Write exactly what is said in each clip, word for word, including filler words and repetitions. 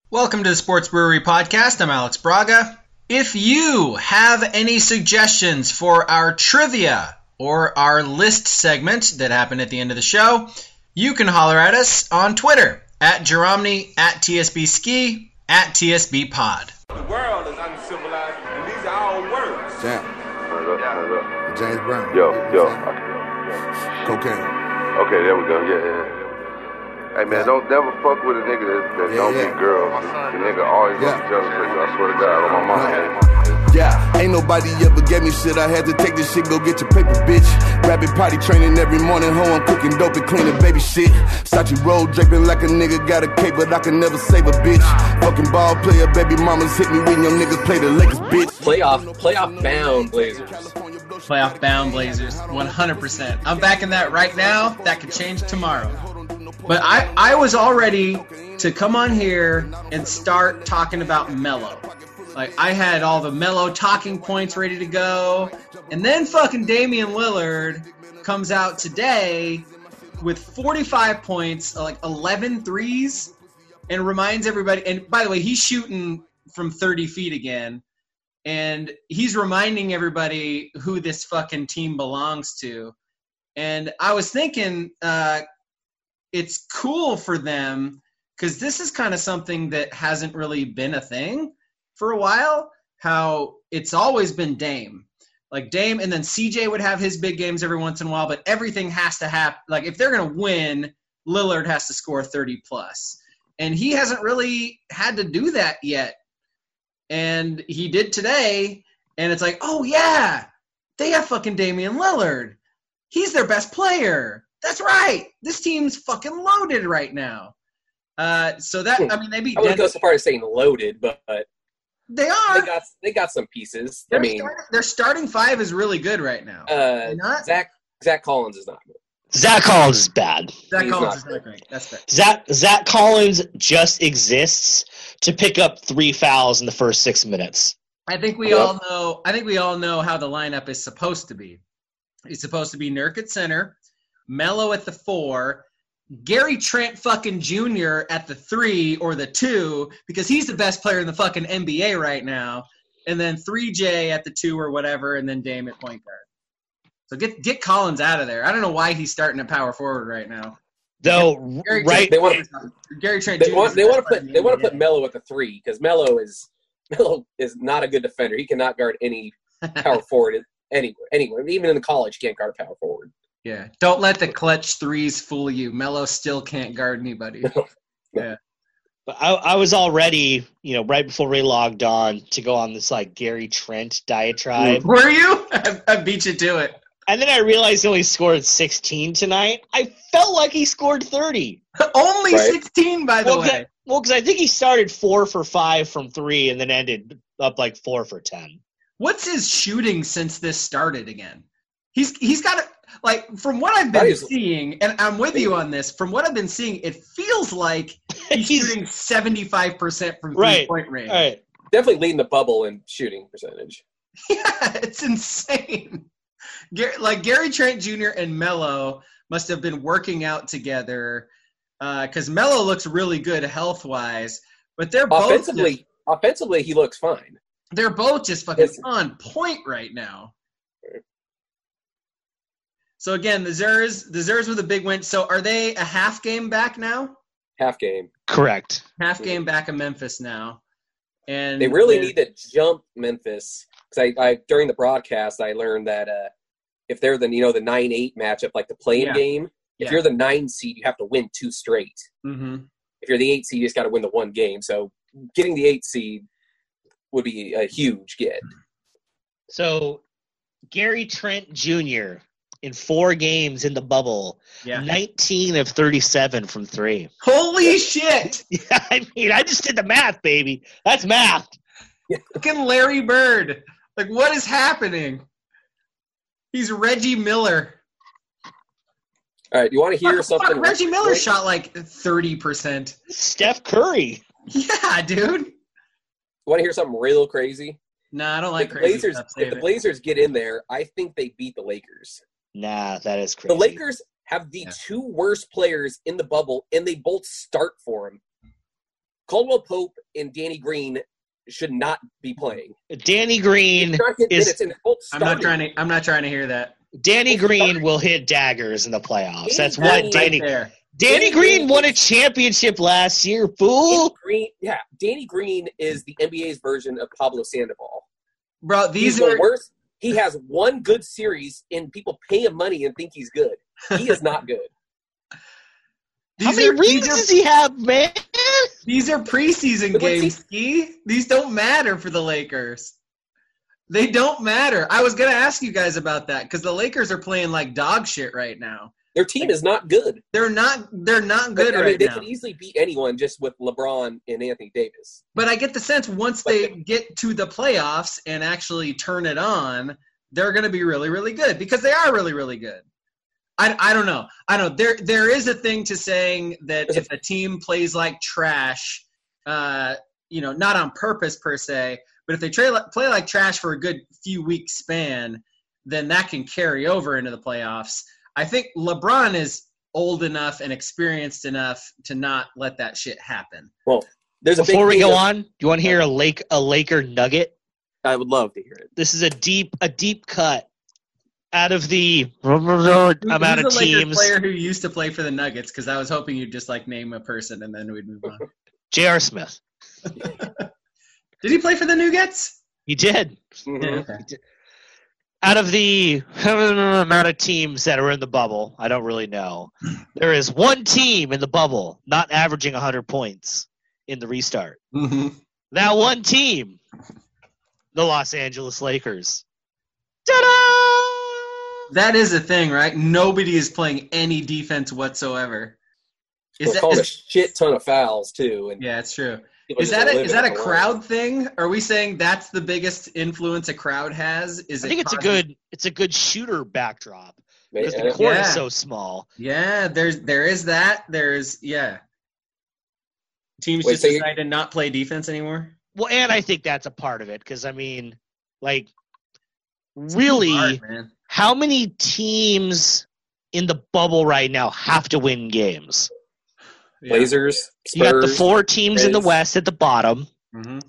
Welcome to the Sports Brewery Podcast. I'm Alex Braga. If you have any suggestions for our trivia or our list segment that happened at the end of the show, you can holler at us on Twitter at Jeromny, at T S B Ski, at T S B Pod. The world is uncivilized, and these are all words. Jam. Yeah. James Brown. Yo, yo. Cocaine. Okay, there we go. Yeah, yeah. Hey, man, don't never fuck with a nigga that, that Yeah, don't yeah. get girls. The nigga always Yeah. gonna be jealous of you. I swear to God, on my mama. Yeah, ain't nobody ever gave me shit. I had to take this shit, go get your paper, bitch. Rabbit potty training every morning, ho, I'm cooking dope and cleaning baby shit. Sachi roll draping like a nigga got a cape, but I can never save a bitch. Fucking ball player, baby mamas hit me when your niggas play the Lakers, bitch. Playoff, playoff bound Blazers. Playoff bound Blazers, one hundred percent. I'm backing that right now. That could change tomorrow. But I, I was all ready to come on here and start talking about Melo. Like, I had all the Melo talking points ready to go. And then fucking Damian Lillard comes out today with forty-five points, like eleven threes, and reminds everybody. And by the way, he's shooting from thirty feet again. And he's reminding everybody who this fucking team belongs to. And I was thinking, uh, it's cool for them because this is kind of something that hasn't really been a thing for a while, how it's always been Dame. Like Dame, and then C J would have his big games every once in a while, but everything has to happen. Like if they're going to win, Lillard has to score thirty plus. And he hasn't really had to do that yet. And he did today, and it's like, oh yeah, they have fucking Damian Lillard. He's their best player. That's right. This team's fucking loaded right now. Uh, so that, I mean, they beat I wouldn't Denver. go so far as saying loaded, but They are. they got they got some pieces. Their I mean, starting, their starting five is really good right now. uh, They're not? Zach Zach Collins is not good. Zach Collins is bad. Zach he's Collins not is not great. That's fair. Zach Zach Collins just exists to pick up three fouls in the first six minutes. I think we Yep. all know. I think we all know how the lineup is supposed to be. It's supposed to be Nurk at center, Melo at the four, Gary Trent fucking Junior at the three or the two because he's the best player in the fucking N B A right now, and then three J at the two or whatever, and then Dame at point guard. So get get Collins out of there. I don't know why he's starting at power forward right now. Though, Gary right? They want Gary Trent they Junior want is they the want to best player put in they the want to N B A. put Melo at the three because Melo is Melo is not a good defender. He cannot guard any power forward anywhere. Anywhere, even in college, he can't guard a power forward. Yeah, don't let the clutch threes fool you. Melo still can't guard anybody. Yeah, But I, I was all ready, you know, right before we logged on to go on this like Gary Trent diatribe, were you? I, I beat you to it. and then I realized he only scored sixteen tonight. I felt like he scored thirty. Only Right. sixteen, by the Well, way. cause, well, because I think he started four for five from three, and then ended up like four for ten. What's his shooting since this started again? He's he's got a, like from what I've That been is- seeing, and I'm with you on this. From what I've been seeing, it feels like he's, He's- shooting seventy-five percent from three Right. point range. All right. Definitely leading the bubble in shooting percentage. Yeah, it's insane. Gar- like Gary Trent Junior and Melo must have been working out together because Melo looks really good health wise, but they're both Offensively, just, offensively, he looks fine. they're both just fucking It's- on point right now. So again, the Zers, the Zers with a big win. So are they a half game back now? Half game. Correct. Half game back in Memphis now, and They really they're- need to jump Memphis because I, I during the broadcast I learned that uh, if they're the you know the nine eight matchup like the playing Yeah. game, if Yeah. you're the nine seed you have to win two straight. Mhm. If you're the eight seed, you just got to win the one game. So getting the eight seed would be a huge get. So Gary Trent Junior in four games in the bubble, Yeah. nineteen of thirty-seven from three. Holy shit! Yeah, I mean, I just did the math, baby. That's math. Fucking Larry Bird. Like, what is happening? He's Reggie Miller. All right, you want to hear Fuck, something? fuck, Reggie Miller Wait, shot like thirty percent. Steph Curry. Yeah, dude. You want to hear something real crazy? No, I don't like if the crazy Blazers, stuff. if Save the it. Blazers get in there, I think they beat the Lakers. Nah, that is crazy. The Lakers have the Yeah. two worst players in the bubble, and they both start for them. Caldwell Pope and Danny Green should not be playing. Danny Green is. In I'm not trying to. I'm not trying to hear that. Danny Green will hit daggers in the playoffs. Danny That's Green what Danny. Right there. Danny Green won a championship last year, fool. Danny Green, yeah, Danny Green is the N B A's version of Pablo Sandoval. Bro, these He's are the worst. He has one good series, and people pay him money and think he's good. He is not good. How these many are, rings these are, does he have, man? These are preseason But what's games, Ski. These don't matter for the Lakers. They don't matter. I was going to ask you guys about that because the Lakers are playing like dog shit right now. Their team is not good. They're not. They're not good I mean, right they now. could easily beat anyone just with LeBron and Anthony Davis. But I get the sense once they get to the playoffs and actually turn it on, they're going to be really, really good because they are really, really good. I, I don't know. I don't know. There there is a thing to saying that if a team plays like trash, uh, you know, not on purpose per se, but if they play like, play like trash for a good few week span, then that can carry over into the playoffs. I think LeBron is old enough and experienced enough to not let that shit happen. Well, there's a Before we big go thing on, do you want to hear a Lake a Laker nugget? I would love to hear it. This is a deep a deep cut out of the amount Who's of the Lakers teams. player who used to play for the Nuggets? Because I was hoping you'd just like name a person and then we'd move on. J R. Smith. Did he play for the Nuggets? He did. Mhm. Yeah, okay. Out of the amount of teams that are in the bubble, I don't really know. There is one team in the bubble not averaging one hundred points in the restart. Mm-hmm. That one team, the Los Angeles Lakers. Ta-da! That is a thing, right? Nobody is playing any defense whatsoever. Is We're that, calling a is, shit ton of fouls too. And yeah, it's true. people Is just that a, live is in that a the world. crowd thing? Are we saying that's the biggest influence a crowd has? Is I it think it's a causing- good it's a good shooter backdrop because Yeah. the court Yeah. is so small. Yeah, there's there is that. There's yeah. Teams Wait, just so you- decide to not play defense anymore. Well, and I think that's a part of it because I mean, like, really, Hard, man. how many teams in the bubble right now have to win games? Yeah. Blazers, You got the Spurs, four teams in the Grizz. West at the bottom. Mhm.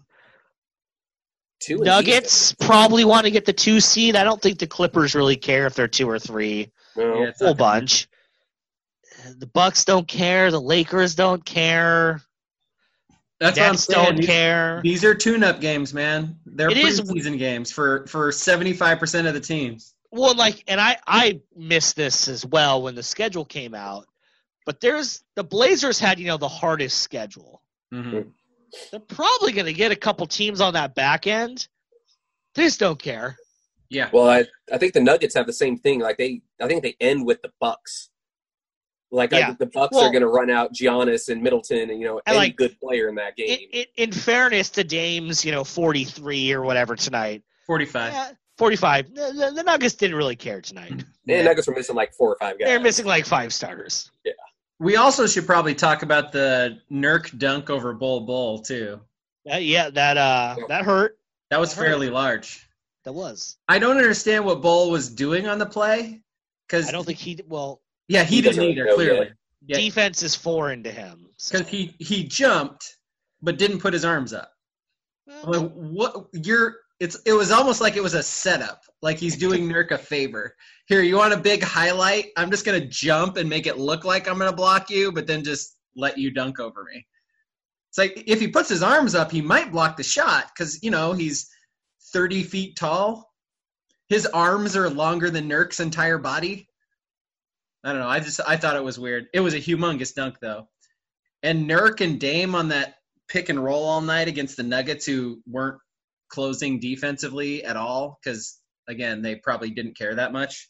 two in Nuggets probably want to get the two seed. I don't think the Clippers really care if they're two or three. No. Yeah, it's Whole not gonna- bunch. The Bucks don't care. The Lakers don't care. That's what I'm Nets saying. don't These- care. These are tune-up games, man. They're It is- preseason games for for seventy-five percent of the teams. Well, like, and I I missed this as well when the schedule came out. But there's the Blazers had you know the hardest schedule. Mm-hmm. They're probably going to get a couple teams on that back end. They just don't care. Yeah. Well, I I think the Nuggets have the same thing. Like they, I think they end with the Bucks. Like I Yeah. think the Bucks Well- are going to run out Giannis and Middleton and you know And, any like, good player in that In, game. in, in fairness to Dame's, you know, forty-three or whatever tonight. forty-five. Yeah, forty-five. The, the, the Nuggets didn't really care tonight. And Yeah. Nuggets were missing like four or five guys. They're missing like five starters. We also should probably talk about the Nurk dunk over Bull Bull too. Uh, yeah, that uh, that hurt. That was I heard. fairly large. That was. I don't understand what Bull was doing on the play because I don't think he. Well, yeah he, He didn't doesn't either know clearly yet. Yeah. defense is foreign to him. So. because he he jumped but didn't put his arms up. I'm like, what you're it's it was almost like it was a setup, like he's doing Nurk a favor. Here, you want a big highlight? I'm just gonna jump and make it look like I'm gonna block you, but then just let you dunk over me. It's like if he puts his arms up, he might block the shot because you know he's thirty feet tall. His arms are longer than Nurk's entire body. I don't know. I just I thought it was weird. It was a humongous dunk though, and Nurk and Dame on that pick and roll all night against the Nuggets, who weren't closing defensively at all because again they probably didn't care that much.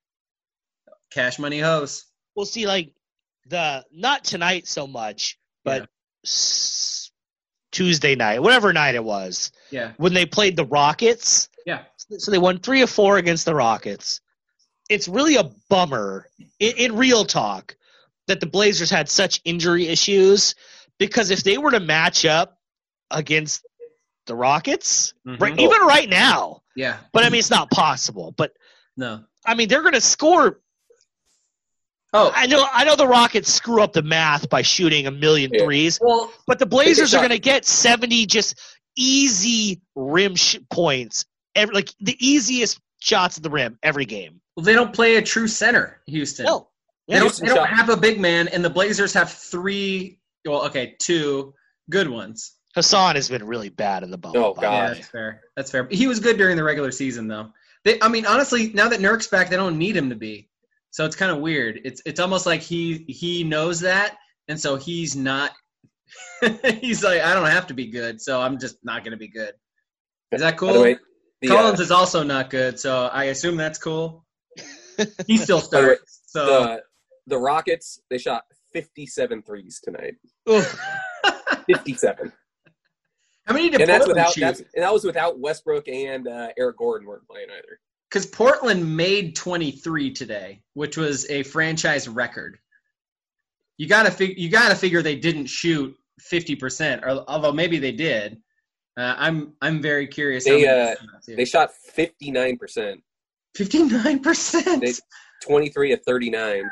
Cash money hoes. We'll see. Like the not tonight so much, but Yeah. s- Tuesday night, whatever night it was, Yeah, when they played the Rockets. yeah. So they won three or four against the Rockets. It's really a bummer, in, in real talk, that the Blazers had such injury issues because if they were to match up against the Rockets, Mhm. right, even right now, Yeah. but I mean, it's not possible. But No. I mean, they're going to score Oh, I know I know the Rockets screw up the math by shooting a million Yeah. threes, well, but the Blazers are shot. going to get seventy just easy rim sh- points, every, like the easiest shots at the rim every game. well, they don't play a true center, Houston. No. They Yeah. don't, Houston they don't shot- have a big man, and the Blazers have three, well, okay, two good ones. Hassan has been really bad in the bubble. Oh, by God. the Yeah, way. that's fair. That's fair. He was good during the regular season, though. They, I mean, honestly, now that Nurk's back, they don't need him to be. So it's kind of weird. It's it's almost like he he knows that, and so he's not. He's like, I don't have to be good, so I'm just not going to be good. Is that By the cool? way, the, Collins uh, is also not good, so I assume that's cool. He still By the way, starts. So the the Rockets, they shot fifty-seven threes tonight. Oof. fifty-seven. how many did And that's Portland without shoot? that's and that was without Westbrook and uh, Eric Gordon weren't playing either. Because Portland made twenty-three today, which was a franchise record. You gotta fig- you gotta figure they didn't shoot fifty percent, or although maybe they did. Uh, I'm I'm very curious. They, how uh, many shots, yeah. They shot fifty-nine percent. fifty-nine percent. They twenty-three of thirty-nine.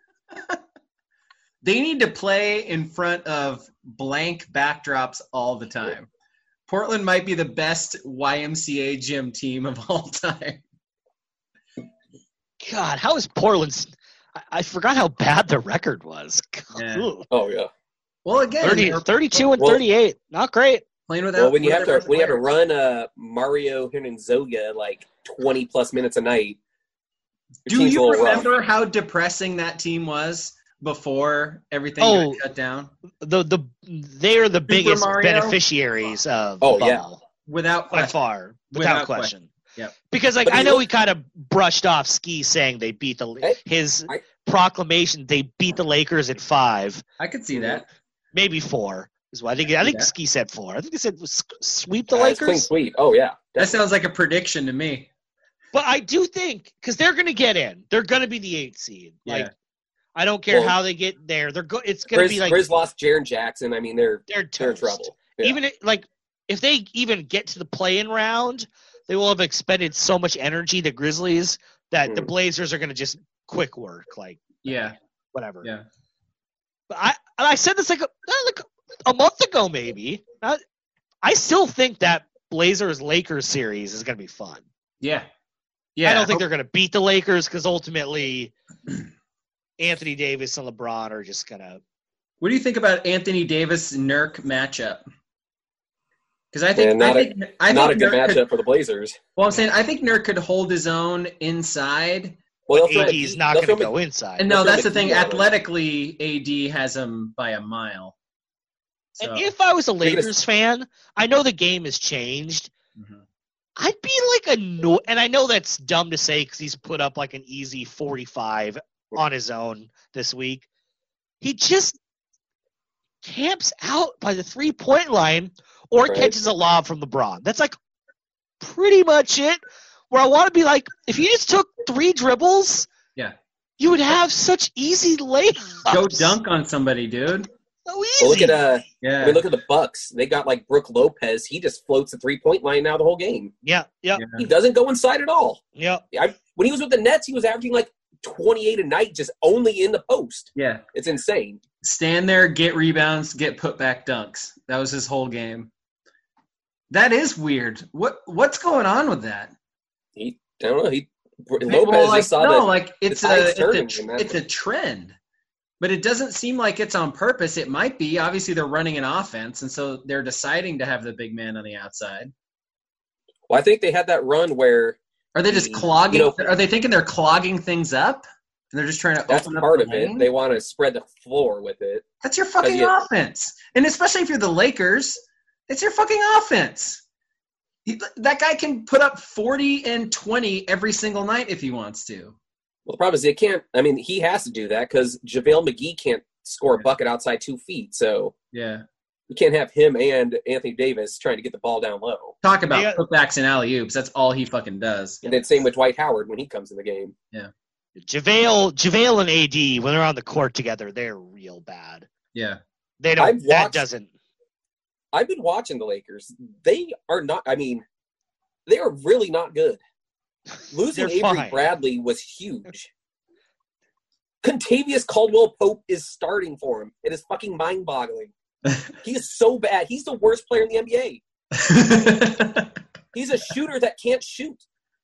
They need to play in front of blank backdrops all the time. Portland might be the best Y M C A gym team of all time. God, how is Portland's? I, I forgot how bad the record was. Yeah. Ooh. Oh yeah. Well, again, thirty, they're thirty-two and Well- thirty-eight. Not great. playing without. Well, when you have without to their when you have to players. run uh, Mario Hernanzoga like twenty plus minutes a night, your Do team's a you little rough. remember how depressing that team was before everything Oh. got shut down? The the they are the biggest Mario? beneficiaries of Oh, the yeah. bubble Without by question. far, without, Without question. question. Yep. Because like But I you know look- he kind of brushed off Ski saying they beat the Hey, his I- proclamation they beat the Lakers in five, I could see that. maybe four. Is what I think. I see think that. Ski said four. I think he said s- sweep the Uh, it's clean Lakers. sweep. Oh yeah. That sounds like a prediction to me. But I do think because they're going to get in, they're going to be the eighth seed. Yeah. Like I don't care Well, how they get there. They're go. It's going to Grizz, be like Grizz lost Jaren Jackson. I mean, they're they're they're in toast. trouble. Yeah. Even it, like if they even get to the play-in round, they will have expended so much energy, the Grizzlies, that the Mm. Blazers are going to just quick work, like Yeah. whatever. Yeah. But I and I said this like a, like a month ago, maybe. I, I still think that Blazers Lakers series is going to be fun. Yeah. Yeah. I don't think they're going to beat the Lakers because ultimately Anthony Davis and LeBron are just going to. What do you think about Anthony Davis Nurk matchup? Because I think Man, not I a- think I Not a think good Nurk matchup could, for the Blazers. well, I'm saying I think Nurk could hold his own inside. Well, they'll A throw D's McGee- not they'll going to throw go Mc- inside. And no, They'll that's the McGee thing. on him. Athletically, A D has him by a mile. So, And if I was a They're gonna- Lakers fan, I know the game has changed. Mhm. I'd be like annoyed, and I know that's dumb to say because he's put up like an easy forty-five on his own this week. He just camps out by the three-point line or Right. catches a lob from LeBron. That's like pretty much it. Where I want to be like, if you just took three dribbles, Yeah. you would have such easy layups. Go dunk on somebody, dude. So easy. Well, look at uh, Yeah. I mean, look at the Bucks. They got like Brooke Lopez. He just floats the three point line now the whole game. yeah, yeah, Yeah. He doesn't go inside at all. yeah. I, when he was with the Nets, he was averaging like twenty-eight a night, just only in the post. Yeah. It's insane. Stand there, get rebounds, get put back dunks. That was his whole game. That is weird. What what's going on with that? He, I don't know. He Lopez Well, like, just saw no, the like it's the a tide's it's a, turning, tr- man. it's a trend, but it doesn't seem like it's on purpose. It might be. Obviously, they're running an offense, and so they're deciding to have the big man on the outside. Well, I think they had that run where Are they just You clogging? know- are they thinking they're clogging things up? And they're just trying to that's open part up of the it. lane? They want to spread the floor with it. That's your fucking you- offense. And especially if you're the Lakers, it's your fucking offense. He, that guy can put up forty and twenty every single night if he wants to. Well, the problem is they can't. I mean, he has to do that because JaVale McGee can't score a bucket outside two feet. So Yeah. you can't have him and Anthony Davis trying to get the ball down low. Talk about Yeah. putbacks and alley-oops. That's all he fucking does. And then same with Dwight Howard when he comes in the game. JaVale, JaVale and A D, when they're on the court together, they're real bad. Yeah. They don't. I've That watched- doesn't. I've been watching the Lakers. They are not. I mean, they are really not good. Losing They're Avery fine. Bradley was huge. Contavious Caldwell-Pope is starting for him. It is fucking mind-boggling. He is so bad. He's the worst player in the N B A. He's a shooter that can't shoot.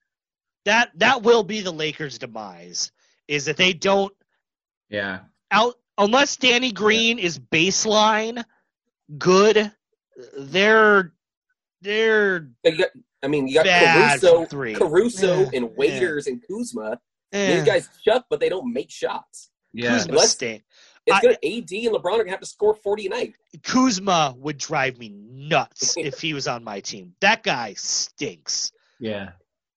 That that will be the Lakers' demise, is that they don't yeah. out unless Danny Green is baseline good, they're they're But you got, I mean, you got bad Caruso, from three. Caruso Yeah. and Waiters and Kuzma. eh, These guys chuck, but they don't make shots. Yeah. Kuzma Unless- stink. It's I- gonna A D and LeBron are gonna have to score forty a night. Kuzma would drive me nuts if he was on my team. That guy stinks. Yeah.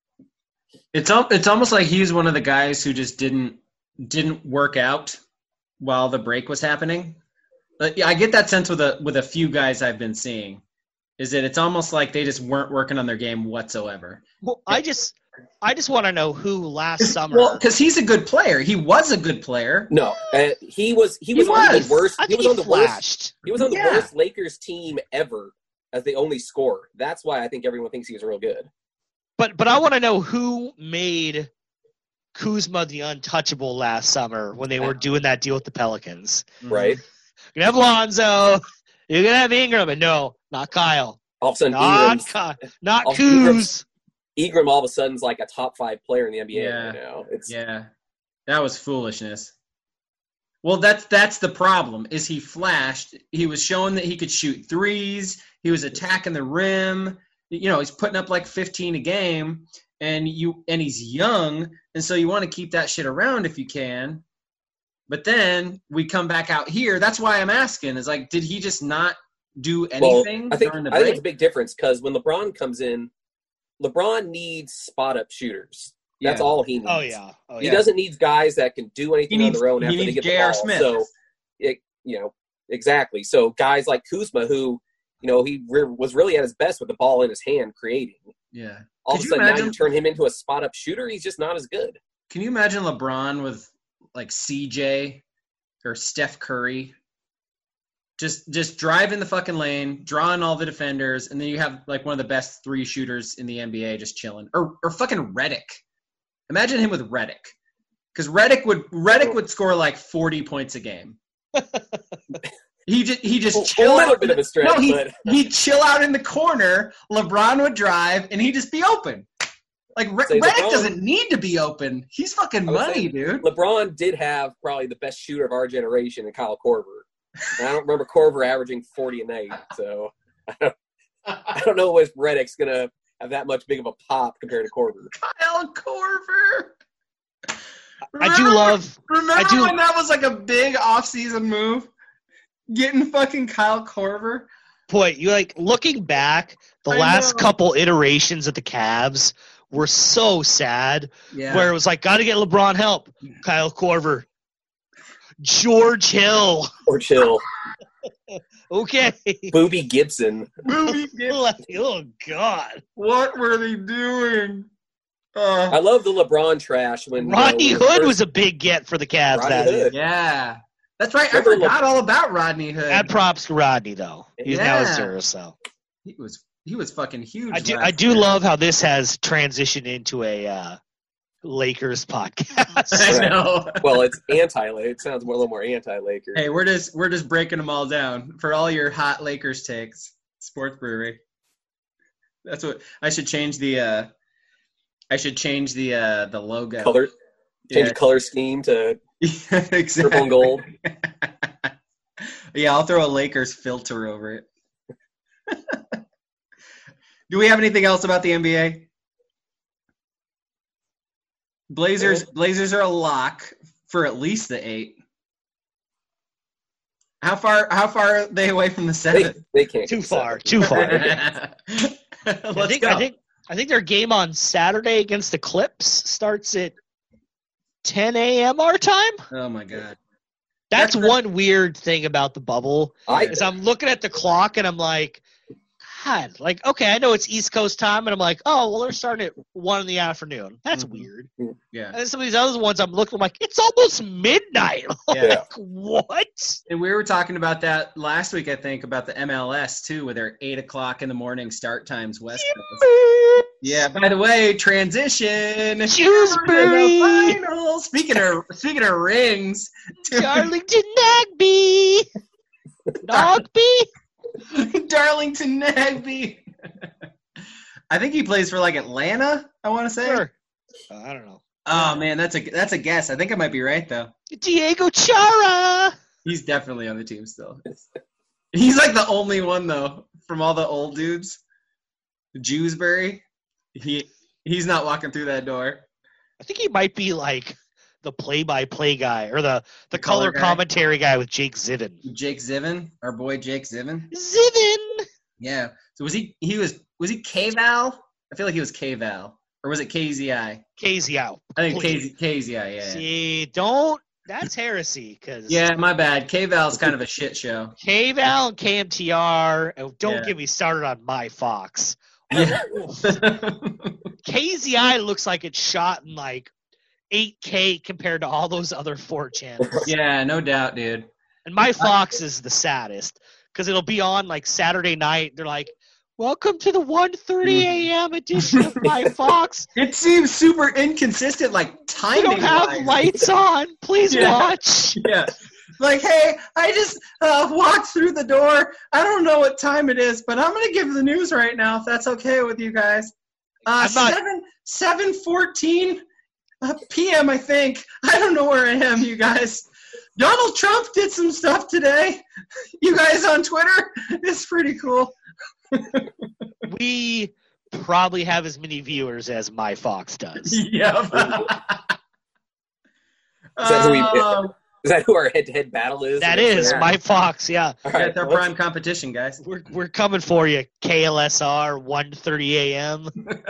It's al- it's almost like he's one of the guys who just didn't didn't work out while the break was happening. But yeah, I get that sense with a with a few guys I've been seeing, is that it's almost like they just weren't working on their game whatsoever. Well, I just I just want to know who last summer. Well, because he's a good player. He was a good player. No, uh, he was he He was on was. the worst. I He think was he on the worst. flashed. He was on the Yeah. worst Lakers team ever as the only scorer. That's why I think everyone thinks he was real good. But but I want to know who made Kuzma the untouchable last summer when they were doing that deal with the Pelicans. Right? You're gonna have Lonzo, you're gonna have Ingram, and no, not Kyle, All of a sudden, not Ingram's, Kyle, not all- Ingram's- Kuz. Ingram all of a sudden's like a top five player in the N B A Yeah. right now. It's Yeah. That was foolishness. Well, that's that's the problem. Is he flashed? He was showing that he could shoot threes. He was attacking the rim. You know, he's putting up like fifteen a game, and you and he's young, and so you want to keep that shit around if you can. But then we come back out here. That's why I'm asking. Is like, did he just not do well, anything I think during the I think break? it's a big difference because when LeBron comes in, LeBron needs spot up shooters. That's Yeah. all he needs. Oh yeah, oh He yeah. doesn't need guys that can do anything He needs- on their own he after they needs get the J R. ball. Smith. So, it, you know, exactly. So guys like Kuzma, who, you know, he re- was really at his best with the ball in his hand creating. Yeah. All Could of a you sudden, now imagine- you turn him into a spot up shooter. He's just not as good. Can you imagine LeBron with like C J or Steph Curry? Just just driving the fucking lane, drawing all the defenders, and then you have like one of the best three shooters in the N B A just chilling. Or or fucking Redick. Imagine him with Redick. Because Redick would Redick would score like forty points a game. he just he just A- a chill little out. bit of a stretch, no, he but- he'd chill out in the corner. LeBron would drive, and he'd just be open. Like Re- Say Redick LeBron- doesn't need to be open. He's fucking I would money, say dude. LeBron did have probably the best shooter of our generation in Kyle Korver. And I don't remember Korver averaging forty a night, so I don't, I don't know if Redick's going to have that much big of a pop compared to Korver. Kyle Korver. I do love. Remember I do- when that was like a big off-season move? Getting fucking Kyle Korver. Boy, you like looking back, the I last know. couple iterations of the Cavs were so sad. Yeah. Where it was like, got to get LeBron help. Kyle Korver, George Hill. Or chill. Okay. Booby Gibson. Movie Like, oh God. What were they doing? Uh, I love the LeBron trash when you Rodney know, Hood first- was a big get for the Cavs Rodney that year. Hood. yeah. That's right. I Remember forgot all about Rodney Hood. Add props to Rodney though. He's now a Yeah. Sir, so He was he was fucking huge. I do last I do year. love how this has transitioned into a uh, Lakers podcast. I know. Well, it's anti. It sounds more, a little more anti-Laker. Hey, we're just we're just breaking them all down for all your hot Lakers takes. Sports Brewery. That's what I should change the. Uh, I should change the uh, the logo. Color, change Yeah. the color scheme to exactly. purple and gold. Yeah, I'll throw a Lakers filter over it. Do we have anything else about the N B A? Blazers Blazers are a lock for at least the eight. How far how far are they away from the They, seven? they can't. Too get far. seven. Too far. Let's I think go. I think I think their game on Saturday against the Clips starts at ten a.m. our time. Oh my god. That's That's- one weird thing about the bubble. I, Is I'm looking at the clock and I'm like, God, like okay, I know it's East Coast time, and I'm like, oh well, they're starting at one in the afternoon. That's Mhm. weird. Yeah. And then some of these other ones, I'm looking, I'm like, it's almost midnight. Yeah. Like, what? And we were talking about that last week, I think, about the M L S too, with their eight o'clock in the morning start times West Coast. Yeah. By the way, transition. Shrewsbury. Finals. Speaking of speaking of rings, Darlington Nagby. Nagby. Darlington Nagby. I think he plays for like Atlanta. I want to say. Sure. Uh, I don't know. Oh man, that's a that's a guess. I think I might be right though. Diego Chara. He's definitely on the team still. He's like the only one though from all the old dudes. Jewsbury, he he's not walking through that door. I think he might be like the play-by-play guy or the, the color, color guy. commentary guy with Jake Zivin. Jake Zivin, our boy Jake Zivin. Zivin. Yeah. So was he? He was. Was he K-Val? I feel like he was K-Val, or was it K Z I? K Z I. I think K Z, K Z I. Yeah. See, don't. That's heresy. Cause Yeah, my bad. K-Val's kind of a shit show. K-Val and K M T R. Oh, don't Yeah. get me started on My Fox. Yeah. K Z I looks like it's shot in like eight K compared to all those other four channels. Yeah, no doubt, dude. And My Fox is the saddest because it'll be on like Saturday night. They're like, welcome to the one thirty a.m. edition of My Fox. It seems super inconsistent, like We timing. don't have wise. lights on. Please Yeah. watch. Yeah. Like, hey, I just uh, walked through the door. I don't know what time it is, but I'm going to give the news right now, if that's okay with you guys. Uh, I'm not- seven seven fourteen uh, p.m., I think. I don't know where I am, you guys. Donald Trump did some stuff today. You guys on Twitter? It's pretty cool. We probably have as many viewers as My Fox does. Yep. Is that, who we, Um, is that who our head-to-head battle is? That against is that? My Fox, yeah. All right, That's our let's- prime competition, guys. We're we're coming for you, K L S R, one thirty a.m.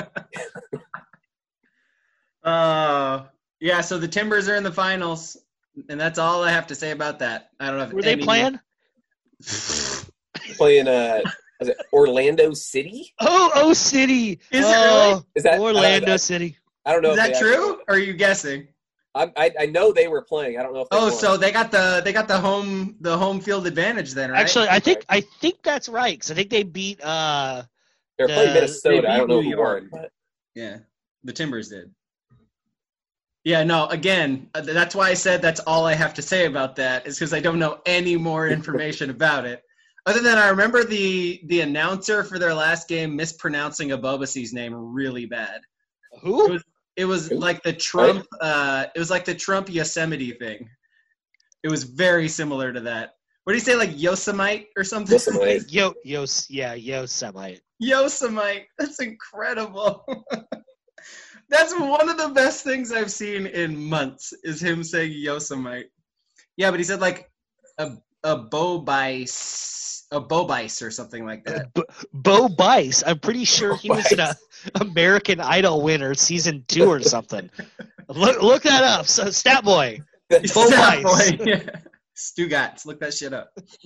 Uh, yeah, so the Timbers are in the finals, and that's all I have to say about that. I don't know if Were they any- playing? playing uh, is it Orlando City? Oh, oh, City. Is it oh, really? Is that Orlando I, City? I don't know. Is if that they true? Or are you guessing? Actually, I, I I know they were playing. I don't know if they Oh, won. so they got the they got the home the home field advantage then, right? Actually, I think I think that's right because I think they beat. Uh, they were playing uh, Minnesota. they I don't beat know New who York. won. But yeah, the Timbers did. Yeah, no. Again, uh, that's why I said that's all I have to say about that is because I don't know any more information about it. Other than I remember the the announcer for their last game mispronouncing Abobasi's name really bad. who? It was it was like the Trump uh it was like the Trump Yosemite thing. It was very similar to that. What do you say, like Yosemite or something? Yosemite. Yo, yo, yeah, Yosemite. Yosemite. That's incredible. That's one of the best things I've seen in months is him saying Yosemite. Yeah, but he said like a a bobice, a bobice or something like that. B- Bo Bice. I'm pretty sure he was an uh, American Idol winner, season two or something. Look, look that up. So, Stat Boy. Bo Stat Bice. boy. Yeah. Stugatz. Look that shit up.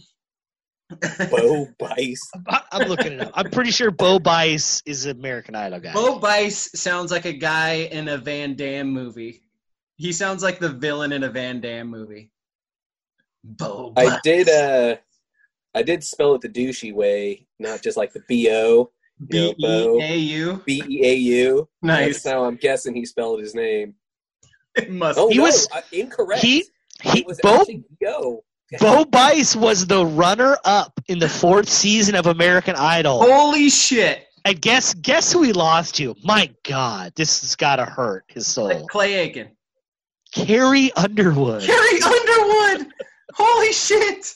Bo Bice. I- I'm looking it up. I'm pretty sure Bo Bice is an American Idol guy. Bo Bice sounds like a guy in a Van Damme movie. He sounds like the villain in a Van Damme movie. Bo Bice. I did. Uh, I did spell it the douchey way, not just like the B O. B E A U. B E A U. Nice. That's how I'm guessing he spelled his name. It must. Oh He no, was- uh, incorrect. He, he it was Bo, actually B O. Bo Bice was the runner-up in the fourth season of American Idol. Holy shit. And guess guess who he lost to? My God, this has got to hurt his soul. Like Clay Aiken. Carrie Underwood. Carrie Underwood. Holy shit.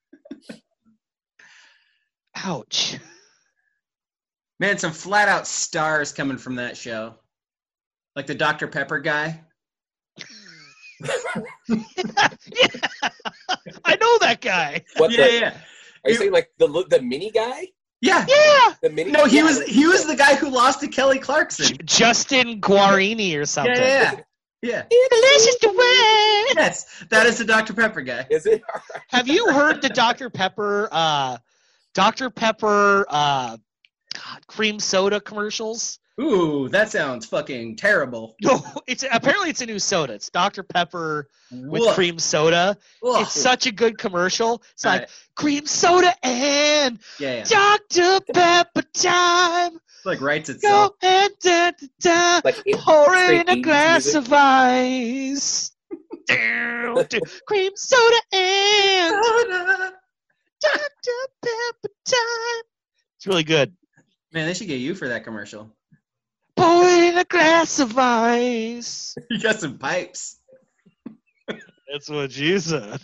Ouch. Man, some flat out stars coming from that show. Like the Doctor Pepper guy. Yeah. I know that guy. What Yeah, the? yeah. Are you saying like the the mini guy? Yeah. Yeah. The mini? No, he yeah, was he was the guy who lost to Kelly Clarkson. Justin Guarini or Yeah, something. yeah, yeah. Yeah. Delicious to win. Yes, that is the Doctor Pepper guy. Is it? All right. Have you heard the Doctor Pepper, uh, Doctor Pepper, uh, God, cream soda commercials? Ooh, that sounds fucking terrible. No, it's apparently it's a new soda. It's Doctor Pepper with Woof. cream soda. Ugh. It's such a good commercial. It's All like right. cream soda and Yeah, yeah. Doctor Pepper time. like writes Go itself. and da, da, da, Like it- pour it straight in a eighties glass music. of ice. Down to cream soda and Doctor Pepper time. It's really good. Man, they should get you for that commercial. Pour it in a glass of ice. You got some pipes. That's what you said.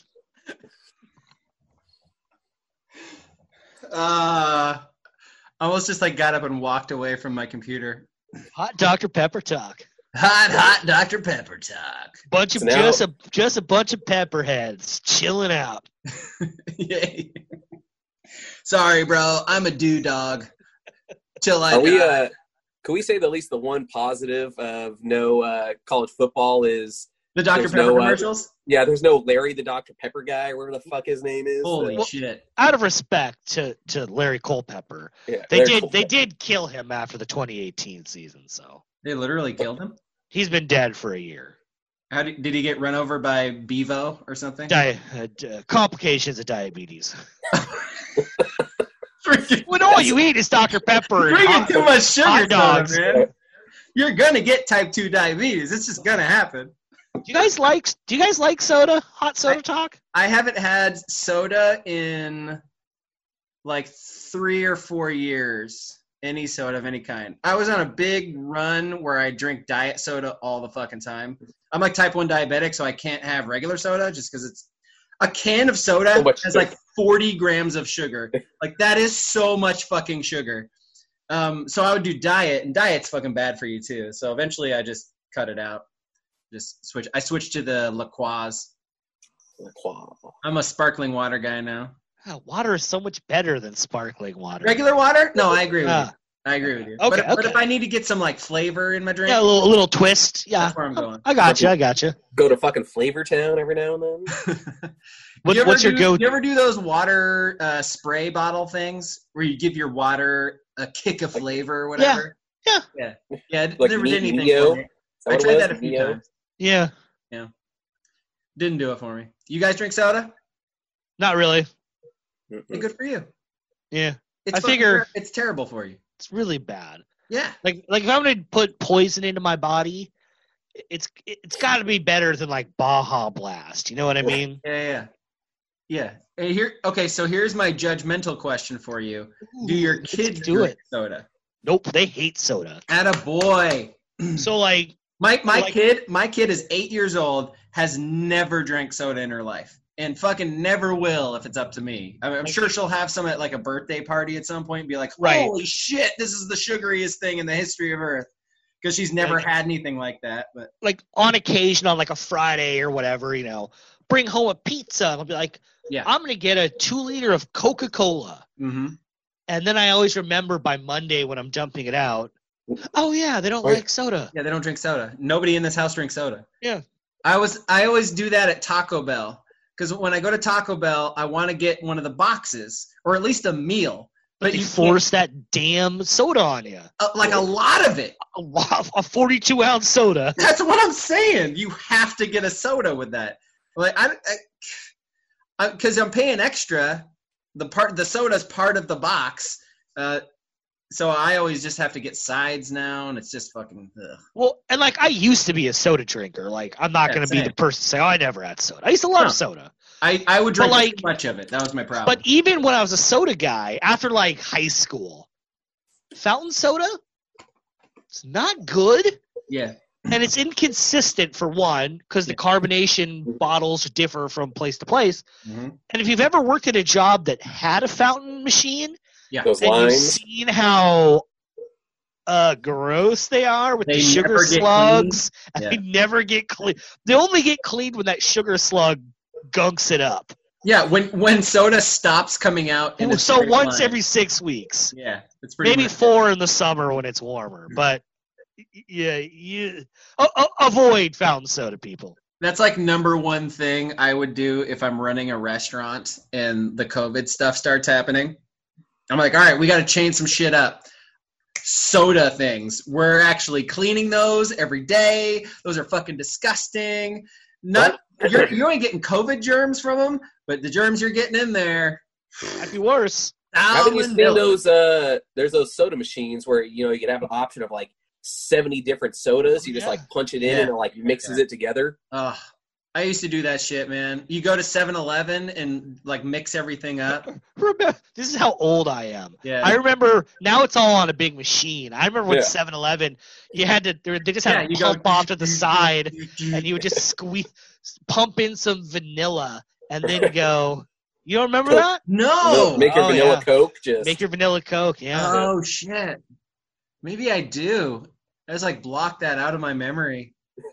Uh, I almost just like got up and walked away from my computer. Hot Doctor Pepper talk. Hot, hot Doctor Pepper talk. Bunch of So now- just a just a bunch of pepperheads chilling out. Yay. Sorry, bro. I'm a do dog. Till I Are we? die. Uh, can we say that at least the one positive of no uh, college football is the Doctor there's Pepper no, uh, commercials? yeah, there's no Larry the Doctor Pepper guy, or whatever the fuck his name is. Holy Uh, shit. Out of respect to, to Larry Culpepper, yeah, they Larry did Cole- they did kill him after the twenty eighteen season. So They literally killed him? he's been dead for a year. How did, did he get run over by Bevo or something? Di- uh, d- uh, complications of diabetes. Freaking, When all you eat is Doctor Pepper and drinking hot, too much sugar, hot dogs. soda, man. You're gonna get type two diabetes. It's just gonna happen. Do you guys like do you guys like soda? Hot soda I- talk? I haven't had soda in like three or four years. Any soda of any kind. I was on a big run where I drink diet soda all the fucking time. I'm like type one diabetic, so I can't have regular soda just because it's a can of soda So much has sugar. like forty grams of sugar. Like that is so much fucking sugar. Um, so I would do diet, and diet's fucking bad for you too. So eventually I just cut it out. Just switch. I switched to the La Croix. Wow. I'm a sparkling water guy now. Oh, water is so much better than sparkling water. Regular water? No, I agree with Ah. you. I agree with you. Okay, but, if, but okay. if I need to get some like flavor in my drink, Yeah, a little, a little twist. Yeah, that's where I'm going. I got you. I got you. Go to fucking Flavor Town every now and then. What, you ever what's your do, go? You ever do those water uh, spray bottle things where you give your water a kick of flavor or whatever? Yeah. Yeah. Yeah. It Like never did Ne- anything Neo? for me. Is I that what it tried was? that a few Neo? times. Yeah, Didn't do it for me. You guys drink soda? not really. Mm-mm. Yeah, good for you. Yeah, It's I fucking figure- ter- it's terrible for you. it's really bad. Yeah. Like, like if I'm gonna put poison into my body, it's it's got to be better than like Baja Blast. You know what I mean? Yeah. Yeah. Yeah. Hey, here. Okay. So here's my judgmental question for you. Do your kids do drink it. soda? Nope, they hate soda. Atta boy. So like, My my Like- kid, my kid is eight years old, has never drank soda in her life, and fucking never will if it's up to me. I mean, I'm sure she'll have some at like a birthday party at some point and be like, Right. "Holy shit, this is the sugariest thing in the history of Earth," because she's never Like- had anything like that. But like on occasion on like a Friday or whatever, you know, bring home a pizza and I'll be like, yeah, I'm gonna get a two liter of Coca Cola. mm-hmm. And then I always remember by Monday when I'm dumping it out, oh yeah, they don't Right. like soda. yeah, they don't drink soda. Nobody in this house drinks soda. Yeah. I was I always do that at Taco Bell because when I go to Taco Bell, I want to get one of the boxes or at least a meal. But But they you force that damn soda on you. uh, like a lot of it. A, lot, a forty-two ounce soda. That's what I'm saying. You have to get a soda with that. Like I, because I'm paying extra. The part, the soda's part of the box. Uh, so I always just have to get sides now, and it's just fucking. Ugh. Well, and like I used to be a soda drinker. Like I'm not Yeah, gonna be same. the person to say, oh, I never had soda. I used to love No. soda. I I would drink But, like- too much of it. That was my problem. But even when I was a soda guy, after like high school, fountain soda, it's not good. yeah, And it's inconsistent for one, because the carbonation bottles differ from place to place. Mhm. And if you've ever worked at a job that had a fountain machine, yeah. Those and you've lines. seen how uh, gross they are with They the sugar never get slugs, clean. and they never get clean. They only get cleaned when that sugar slug gunks it up. Yeah, when when soda stops coming out. In a So straight once line. every six weeks, Yeah, it's pretty maybe much it. four in the summer when it's warmer. But y- yeah, you a- a- avoid fountain soda, people. That's like number one thing I would do if I'm running a restaurant and the COVID stuff starts happening. I'm like, all right, we got to change some shit up. Soda things. We're actually cleaning those every day. Those are fucking disgusting. Not you're, you ain't getting COVID germs from them, but the germs you're getting in there, Might be worse. Haven't you Almond seen milk. those? Uh, there's those soda machines where you know you can have an option of like seventy different sodas. You just Yeah. like punch it in Yeah. and it like mixes it together. Ugh. I used to do that shit, man. You go to seven eleven and like mix everything up. Remember, this is how old I am. Yeah. I remember now it's all on a big machine. I remember when Yeah. seven eleven, you had to, they just had Yeah, to you go- pump off to the side, and you would just squeeze, pump in some vanilla, and then go. You don't remember that? No. Make your Oh, vanilla yeah. Coke. Just Make your vanilla Coke, yeah. Oh shit. Maybe I do. I just like blocked that out of my memory.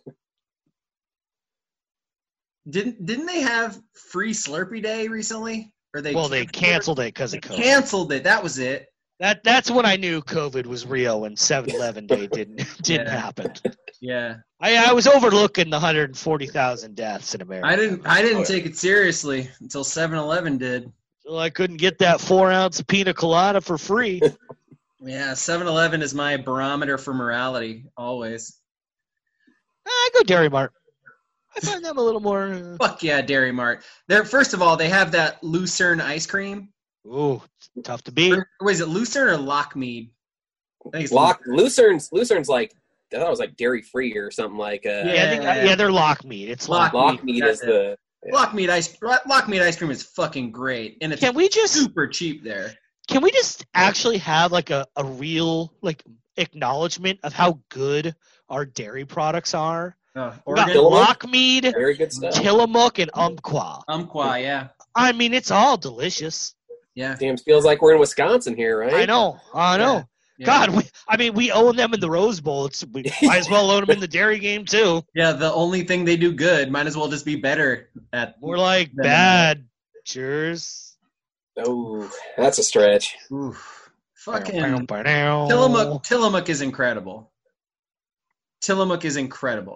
Didn't didn't they have free Slurpee Day recently? Or they Well, they canceled it because They of COVID. canceled it. That was it. That that's when I knew COVID was real. When seven eleven Day didn't didn't Yeah. happen. Yeah. I I was overlooking the one hundred forty thousand deaths in America. I didn't I didn't Oh, yeah. take it seriously until seven eleven did. Well, I couldn't get that four ounce pina colada for free. Yeah, seven eleven is my barometer for morality, always. I go Dairy Mart. I find them a little more. Uh, Fuck yeah, Dairy Mart. They're, first of all, they have that Lucerne ice cream. ooh, tough to beat. Or, wait, is it Lucerne or Lockmead? I think it's Lock Lucerne's. Lucerne's like I thought it was like dairy free or something like. Uh, Yeah, I think, Yeah. yeah, they're lock meat. It's lock. Lock- Lockmead That's is the. Yeah. Lockmead ice Lockmead ice cream is fucking great, and it's Can we just super cheap there. can we just actually have like a, a real like acknowledgement of how good our dairy products are? Uh, We got Oregon, Tillamook? Lockmead, Very good stuff. Tillamook, and Umpqua. Umpqua, yeah, I mean, it's all delicious. yeah. Damn, feels like we're in Wisconsin here, right? I know, I know. Yeah. God, we, I mean, we own them in the Rose Bowl. It's, we might as well own them in the dairy game too. Yeah, the only thing they do good might as well just be better at. We're like Then- bad. Cheers. Oh, that's a stretch. Oof. Fucking Tillamook. Tillamook. Tillamook is incredible. Tillamook is incredible.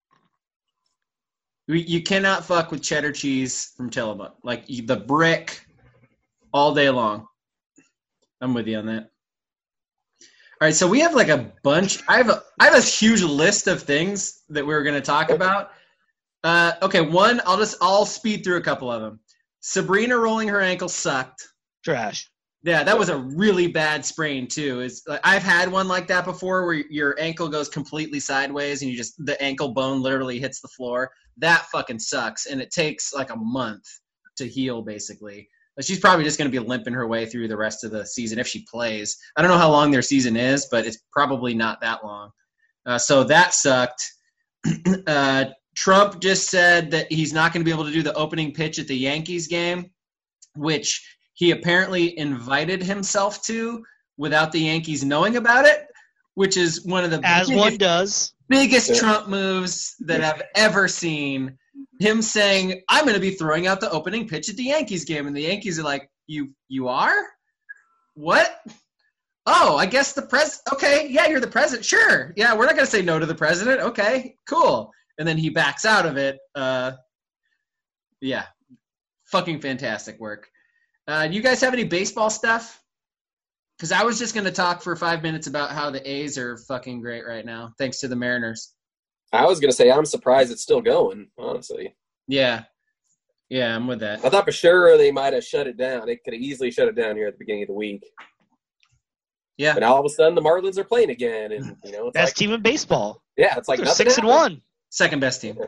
We, you cannot fuck with cheddar cheese from Tillamook. Like you- the brick, all day long. I'm with you on that. All right, so we have like a bunch. I have a I have a huge list of things that we were going to talk about. Uh, okay, one. I'll just I'll speed through a couple of them. Sabrina rolling her ankle sucked. Trash. Yeah, that was a really bad sprain too. Is like, I've had one like that before, where your ankle goes completely sideways and you just the ankle bone literally hits the floor. That fucking sucks, and it takes like a month to heal, basically. But she's probably just going to be limping her way through the rest of the season if she plays. I don't know how long their season is, but it's probably not that long. Uh, so that sucked. uh, Trump just said that he's not going to be able to do the opening pitch at the Yankees game, which he apparently invited himself to without the Yankees knowing about it, which is one of the As biggest, one does. biggest Yeah. Trump moves that I've ever seen. Him saying, I'm going to be throwing out the opening pitch at the Yankees game. And the Yankees are like, you you are? What? Oh, I guess the pres. Okay, yeah, you're the president. Sure. Yeah, we're not going to say no to the president. Okay, cool. And then he backs out of it. Uh, yeah, fucking fantastic work. Uh, do you guys have any baseball stuff? Because I was just going to talk for five minutes about how the A's are fucking great right now, thanks to the Mariners. I was gonna say I'm surprised it's still going. Honestly, Yeah. Yeah, I'm with that. I thought for sure they might have shut it down. They could have easily shut it down here at the beginning of the week. Yeah. But now all of a sudden the Marlins are playing again, and you know, it's Best like, team in baseball. yeah, it's like They're nothing six and happened. one. Second best team.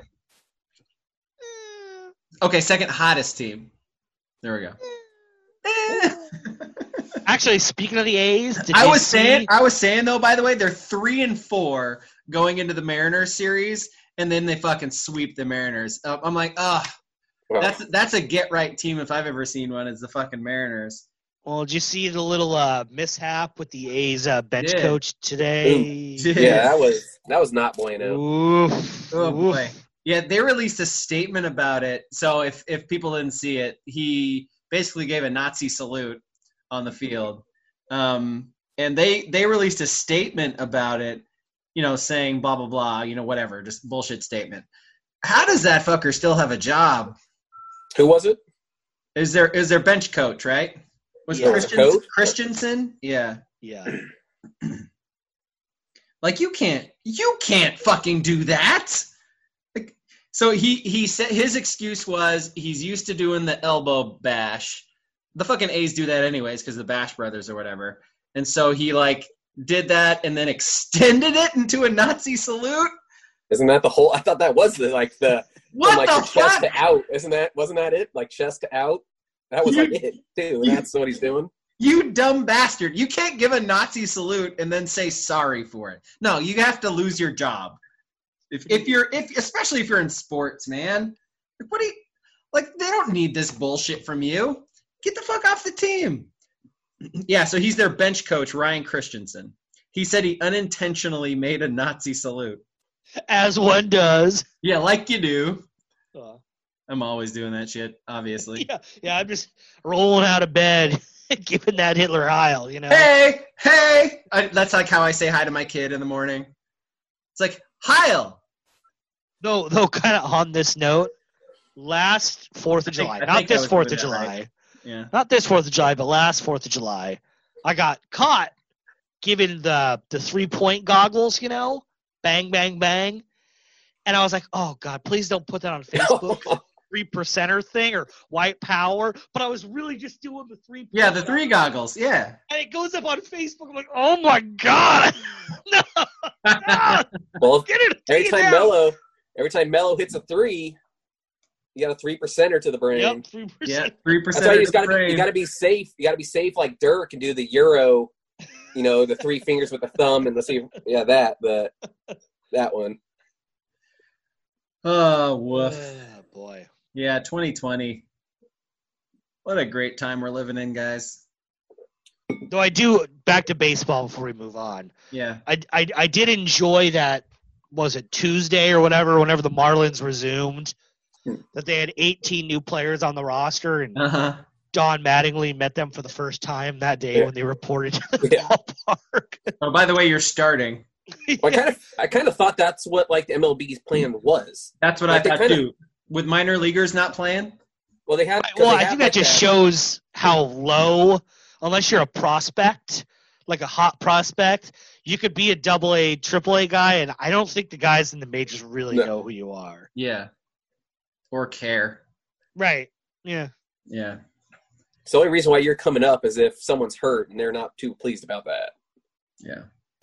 Okay, second hottest team. There we go. Eh. Actually, speaking of the A's, did I you was see- saying, I was saying though. By the way, they're three and four going into the Mariners series, and then they fucking sweep the Mariners. Uh, I'm like, ah, Well, that's that's a get right team if I've ever seen one. Is the fucking Mariners? Well, did you see the little uh, mishap with the A's uh, bench Did. coach today? yeah, that was that was not bueno. Oof. Oh Oof. boy. Yeah, they released a statement about it. So if if people didn't see it, he basically gave a Nazi salute on the field. Um, and they they released a statement about it, you know, saying blah blah blah, you know, whatever, just bullshit statement. How does that fucker still have a job? Who was it? Is there is their bench coach, right? Was Yeah. Christians, Coach? Christensen? Yeah. Yeah. Like you can't you can't fucking do that. Like, so he he said his excuse was he's used to doing the elbow bash, the fucking A's do that anyways because of the Bash Brothers or whatever. And so he like did that and then extended it into a Nazi salute. Isn't that the whole? I thought that was the like the What from, like the your chest fuck? to out. Isn't that? Wasn't that it? Like chest to out. That was You- like it too. you- That's what he's doing. You dumb bastard. You can't give a Nazi salute and then say sorry for it. No, you have to lose your job. If if you're if especially if you're in sports, man. Like, what do you like they don't need this bullshit from you. Get the fuck off the team. Yeah, so he's their bench coach, Ryan Christensen. He said he unintentionally made a Nazi salute. As one does. Yeah, like you do. Uh, I'm always doing that shit, obviously. yeah, yeah, I'm just rolling out of bed and giving that Hitler Heil, you know? Hey, hey! I, that's like how I say hi to my kid in the morning. It's like, Heil! Though, though, kind of on this note, last Fourth of I think- July, I not think I this was Fourth doing of that July, right. Yeah. not this Fourth of July, but last Fourth of July, I got caught giving the the three point goggles, you know, bang, bang, bang, and I was like, oh god, please don't put that on Facebook, three percenter thing or white power. But I was really just doing the three. Yeah, the three goggles, yeah. and it goes up on Facebook. I'm like, oh my god, no, no, Well, get it. every take it time down. Melo, every time Melo hits a three, you got a three percenter to the brain. Yep, three percent. Yeah, three That's percent. why you just gotta be, you gotta be safe. You gotta be safe like Dirk and do the Euro, you know, the three fingers with the thumb and let's see, yeah, that the that one. Oh, woof. Oh, boy. Yeah, twenty twenty. What a great time we're living in, guys. Though I do, back to baseball before we move on. Yeah. I, I, I did enjoy that, was it Tuesday or whatever, whenever the Marlins resumed, that they had eighteen new players on the roster, and Uh-huh. Don Mattingly met them for the first time that day Yeah. when they reported to the Yeah. ballpark. Oh, by the way, you're starting. Well, I kind of I kind of thought that's what like the M L B's plan was. That's what Like, I they thought, kinda- too. With minor leaguers not playing? Well, they had. 'cause Well, they I had, think like, that just shows how low, unless you're a prospect, like a hot prospect, you could be a double A, triple A guy, and I don't think the guys in the majors really No. know who you are. Yeah. Or care. Right. Yeah. Yeah. So the only reason why you're coming up is if someone's hurt and they're not too pleased about that. Yeah.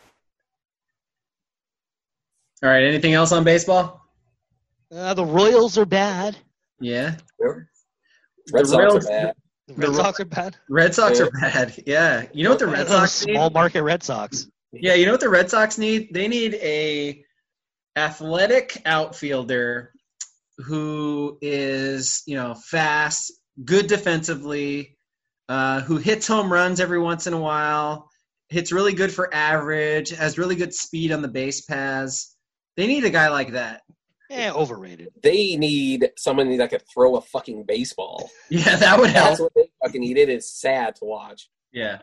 All right, anything else on baseball? Uh, the Royals are bad. Yeah. Red The Sox Royals- are bad. The Red The- Sox are bad. Red Sox Yeah. are bad. Yeah. You know what the Red Those Sox need? small market Red Sox. Yeah, you know what the Red Sox need? They need a athletic outfielder who is, you know, fast, good defensively, uh, who hits home runs every once in a while, hits really good for average, has really good speed on the base paths. They need a guy like that. Eh, overrated. They need someone that could throw a fucking baseball. Yeah, that would That's help. what they fucking need. It is sad to watch. Yeah.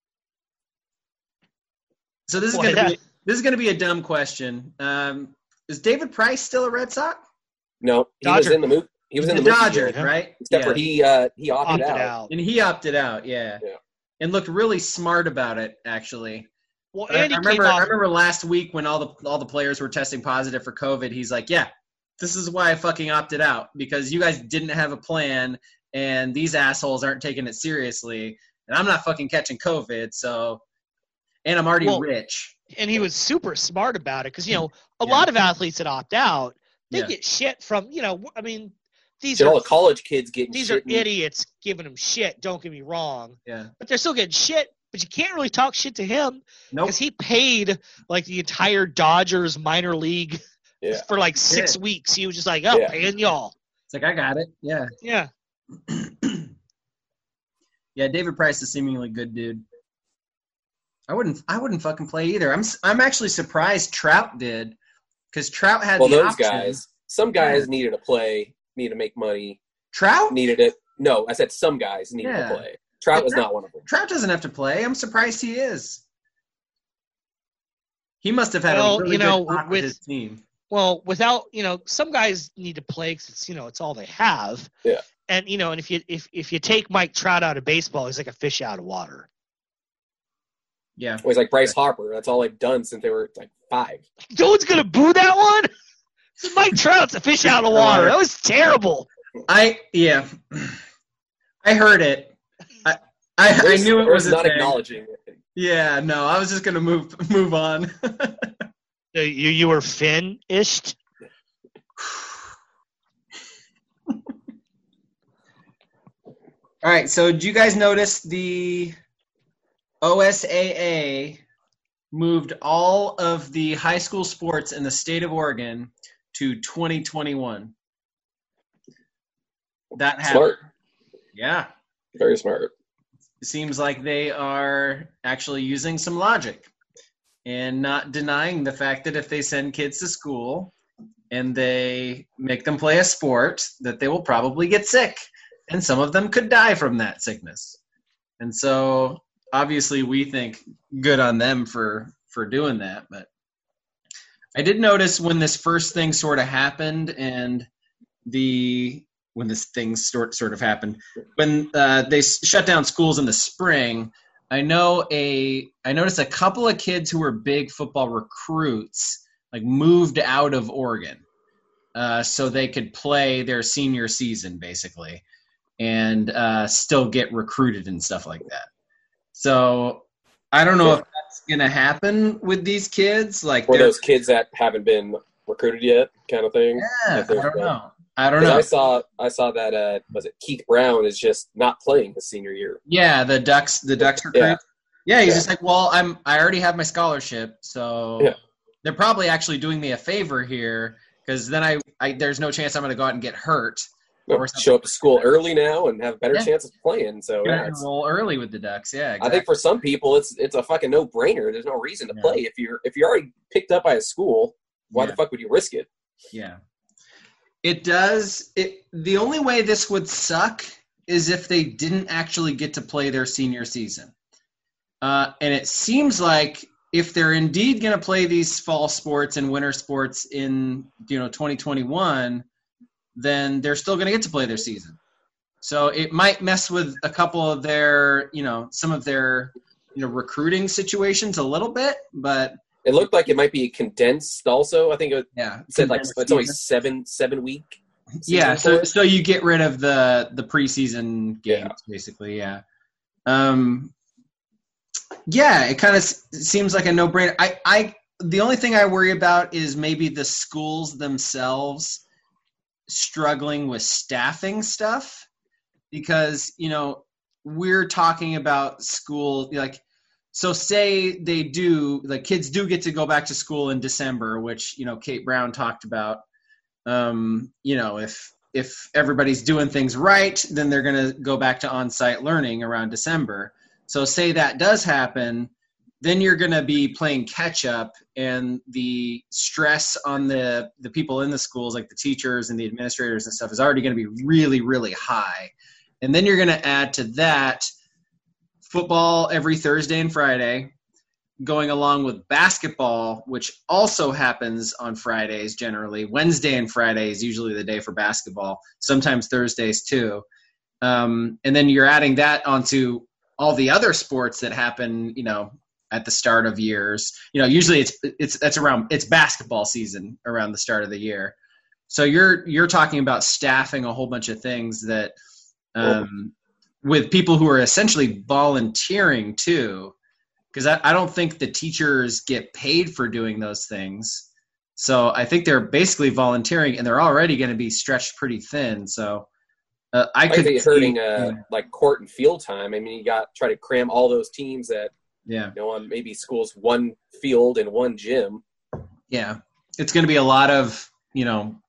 So this is Boy, gonna that- be this is gonna be a dumb question. Um, is David Price still a Red Sox? No, he Dodger. was in the movie. He was in the, the movie, Dodgers, yeah. right? except Yeah. for he uh, he opted, Opted out. out. And he opted out, yeah. Yeah. And looked really smart about it, actually. Well, I, I Andy remember came off. I remember last week when all the all the players were testing positive for COVID, he's like, yeah, this is why I fucking opted out, because you guys didn't have a plan and these assholes aren't taking it seriously. And I'm not fucking catching COVID, so and I'm already Well, rich. and he was super smart about it because, you know, a Yeah. lot of athletes that opt out, they Yeah. get shit from, you know, I mean, these Shit, are all the college kids getting these shit are idiots giving him shit, don't get me wrong. Yeah. But they're still getting shit, but you can't really talk shit to him Nope. because he paid like the entire Dodgers minor league Yeah. for like six Yeah. weeks. He was just like, oh, Yeah. paying y'all. It's like I got it. Yeah. Yeah. Yeah, David Price is seemingly good dude. I wouldn't I wouldn't fucking play either. I'm s- I'm actually surprised Trout did, because Trout had Well, the those option. guys, some guys needed to play, needed to make money, Trout? needed it. No, I said some guys needed Yeah. to play. Trout Yeah, was Trout- not one of them. Trout doesn't have to play. I'm surprised he is. He must have had Well, a really you know, good talk with with- his team. Well, without, you know, some guys need to play because it's, you know, it's all they have. Yeah. And, you know, and if you if if you take Mike Trout out of baseball, he's like a fish out of water. Yeah. Well, he's like Bryce Harper. That's all they've done since they were like five. No one's gonna boo that one. So Mike Trout's a fish out of water. That was terrible. I yeah. I heard it. I, I knew it was a not thing. acknowledging it. Yeah, no, I was just gonna move move on. You you were finished. All right, so did you guys notice the O S A A moved all of the high school sports in the state of Oregon to twenty twenty-one? That happened. Smart. Yeah. Very smart. It seems like they are actually using some logic and not denying the fact that if they send kids to school and they make them play a sport, that they will probably get sick, and some of them could die from that sickness. And so obviously we think good on them for, for doing that. But I did notice when this first thing sort of happened and the when this thing sort sort of happened, when uh, they shut down schools in the spring, I know a I noticed a couple of kids who were big football recruits like moved out of Oregon, uh, so they could play their senior season basically, and uh, still get recruited and stuff like that. So I don't know if that's gonna happen with these kids, like or those kids that haven't been recruited yet, kind of thing. Yeah, I don't know. I don't know. I saw I saw that uh was it Keith Brown is just not playing his senior year. Yeah, the Ducks the Ducks recruit. Yeah, yeah he's yeah. just like, well, I'm I already have my scholarship, so yeah. they're probably actually doing me a favor here because then I, I there's no chance I'm going to go out and get hurt. No, or show up to school early now and have a better Yeah. chance of playing. So You're yeah, gonna it's, roll early with the Ducks. Yeah, exactly. I think for some people it's it's a fucking no brainer. There's no reason to Yeah. play if you're if you're already picked up by a school. Why Yeah. the fuck would you risk it? Yeah. It does. It the only way this would suck is if they didn't actually get to play their senior season. Uh, and it seems like if they're indeed going to play these fall sports and winter sports in you know twenty twenty-one, then they're still going to get to play their season. So it might mess with a couple of their, you know, some of their, you know, recruiting situations a little bit, but It looked like it might be condensed. Also, I think it yeah, said like condensed it's only season. seven seven week. Yeah, season so for it. so you get rid of the the preseason games, Yeah. basically. Yeah, um, yeah, it kind of s- seems like a no brainer. I I the only thing I worry about is maybe the schools themselves struggling with staffing stuff, because you know we're talking about school like. So say they do, like kids do get to go back to school in December, which, you know, Kate Brown talked about. Um, you know, if if everybody's doing things right, then they're going to go back to on-site learning around December. So say that does happen, then you're going to be playing catch-up, and the stress on the, the people in the schools, like the teachers and the administrators and stuff, is already going to be really, really high. And then you're going to add to that football every Thursday and Friday, going along with basketball, which also happens on Fridays generally. Wednesday and Friday is usually the day for basketball, sometimes Thursdays too. Um, and then you're adding that onto all the other sports that happen, you know, at the start of years. You know, usually it's it's that's around it's basketball season around the start of the year. So you're you're talking about staffing a whole bunch of things that um with people who are essentially volunteering too, because I, I don't think the teachers get paid for doing those things. So I think they're basically volunteering, and they're already going to be stretched pretty thin. So uh, I, I could think see, hurting uh, like court and field time. I mean, you got try to cram all those teams that yeah, you know on maybe schools one field and one gym. yeah, it's going to be a lot of you know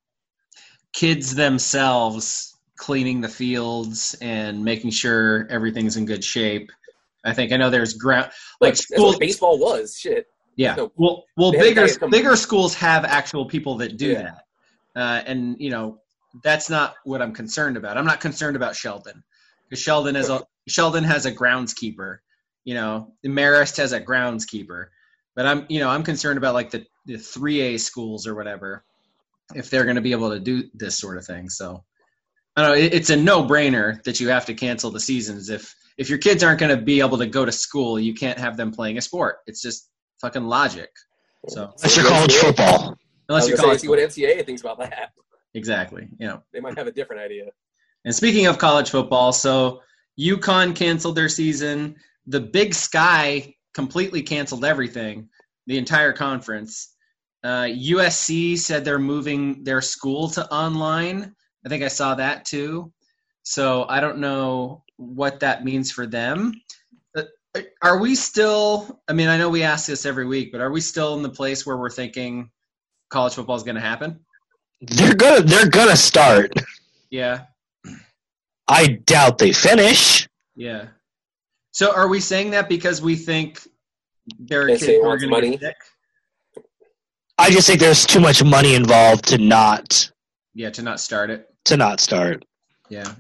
kids themselves cleaning the fields and making sure everything's in good shape. I think I know there's ground like That's schools. what baseball was. Shit. Yeah. So, well, well, they had bigger guys come- bigger schools have actual people that do Yeah. that, uh, and you know that's not what I'm concerned about. I'm not concerned about Sheldon, because Sheldon is a Sheldon has a groundskeeper. You know, Marist has a groundskeeper, but I'm you know I'm concerned about like the the three A schools or whatever, if they're going to be able to do this sort of thing. So I don't know. It, it's a no brainer that you have to cancel the seasons if if your kids aren't going to be able to go to school. You can't have them playing a sport. It's just fucking logic. So Unless you're college football. unless I you're was gonna say, college see what N C A A thinks about that. exactly, you know. They might have a different idea. And speaking of college football, so UConn canceled their season. The Big Sky completely canceled everything, the entire conference. Uh, U S C said they're moving their school to online. I think I saw that too. So I don't know what that means for them. Are we still, I mean, I know we ask this every week, but are we still in the place where we're thinking college football is going to happen? They're gonna they're gonna start. Yeah. I doubt they finish. Yeah. So are we saying that because we think there are They kids say who are wants going to money. get sick? I just think there's too much money involved to not Yeah, to not start it. to not start. Yeah.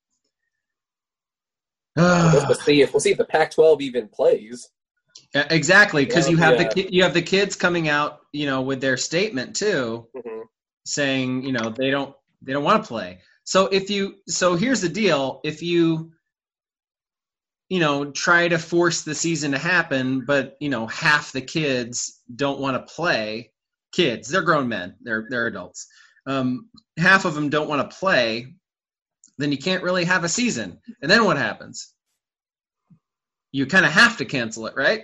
We'll see if we'll see if the Pac twelve even plays. Yeah, exactly, because you have Yeah. the ki- you have the kids coming out, you know, with their statement too, Mm-hmm. saying, you know, they don't they don't want to play. So if you so here's the deal: if you you know try to force the season to happen, but you know half the kids don't want to play. Kids, they're grown men, they're they're adults. Um, half of them don't want to play. Then you can't really have a season. And then what happens? You kind of have to cancel it, right?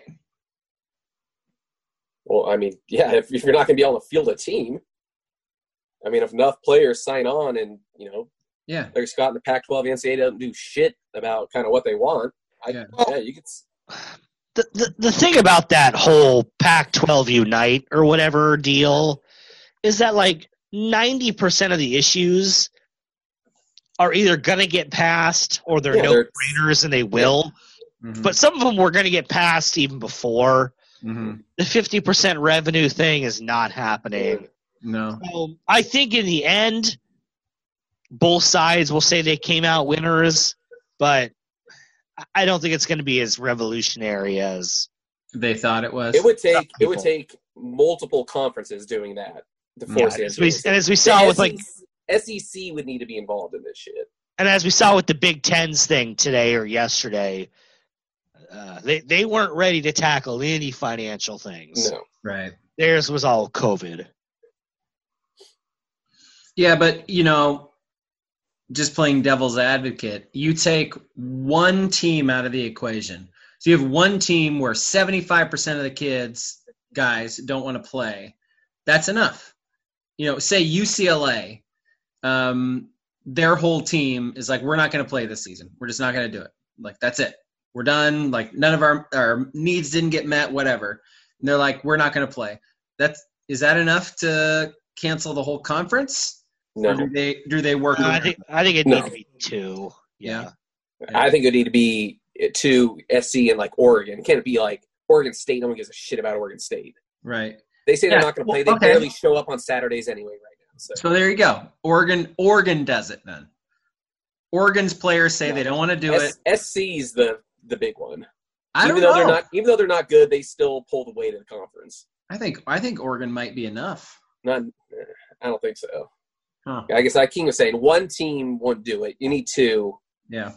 Well, I mean, yeah, if, if you're not going to be able to field a team, I mean, if enough players sign on and, you know, Yeah. Larry Scott and the Pac twelve, the N C double A doesn't do shit about kind of what they want, I, Yeah. yeah, you could. The, the the thing about that whole Pac twelve Unite or whatever deal is that like ninety percent of the issues are either going to get passed or they're Yeah, no they're- brainers and they will. Mhm. But some of them were going to get passed even before. Mhm. The fifty percent revenue thing is not happening. No. So I think in the end, both sides will say they came out winners, but I don't think it's going to be as revolutionary as They thought it was. It would take it would people. take multiple conferences doing that to yeah, force and, it. as we, and as we saw with like S E C would need to be involved in this shit. and as we saw with the Big Ten's thing today or yesterday, uh, they they weren't ready to tackle any financial things. No, Right. Theirs was all COVID. Yeah, but, you know, just playing devil's advocate, you take one team out of the equation. So you have one team where seventy-five percent of the kids, guys, don't want to play. That's enough. You know, say U C L A, um, their whole team is like, we're not going to play this season. We're just not going to do it. Like, that's it. We're done. Like, none of our, our needs didn't get met, whatever. And they're like, we're not going to play. That's is that enough to cancel the whole conference? Or no. do they do they work? Uh, I around think I think it No. needs to be two. Yeah. I think it would need to be to S C and like Oregon. It can't be like Oregon State. No one gives a shit about Oregon State. Right. They say they're Yeah, not going to play. well, They okay. barely show up on Saturdays anyway right now. So, So there you go. Oregon Oregon does it then. Oregon's players say they don't want to do S- it. SC's the the big one. I don't even though know. they're not even though they're not good, they still pull the weight of the conference. I think I think Oregon might be enough. Not, eh, I don't think so. Huh. I guess like King was saying, one team won't do it. You need two, Yeah.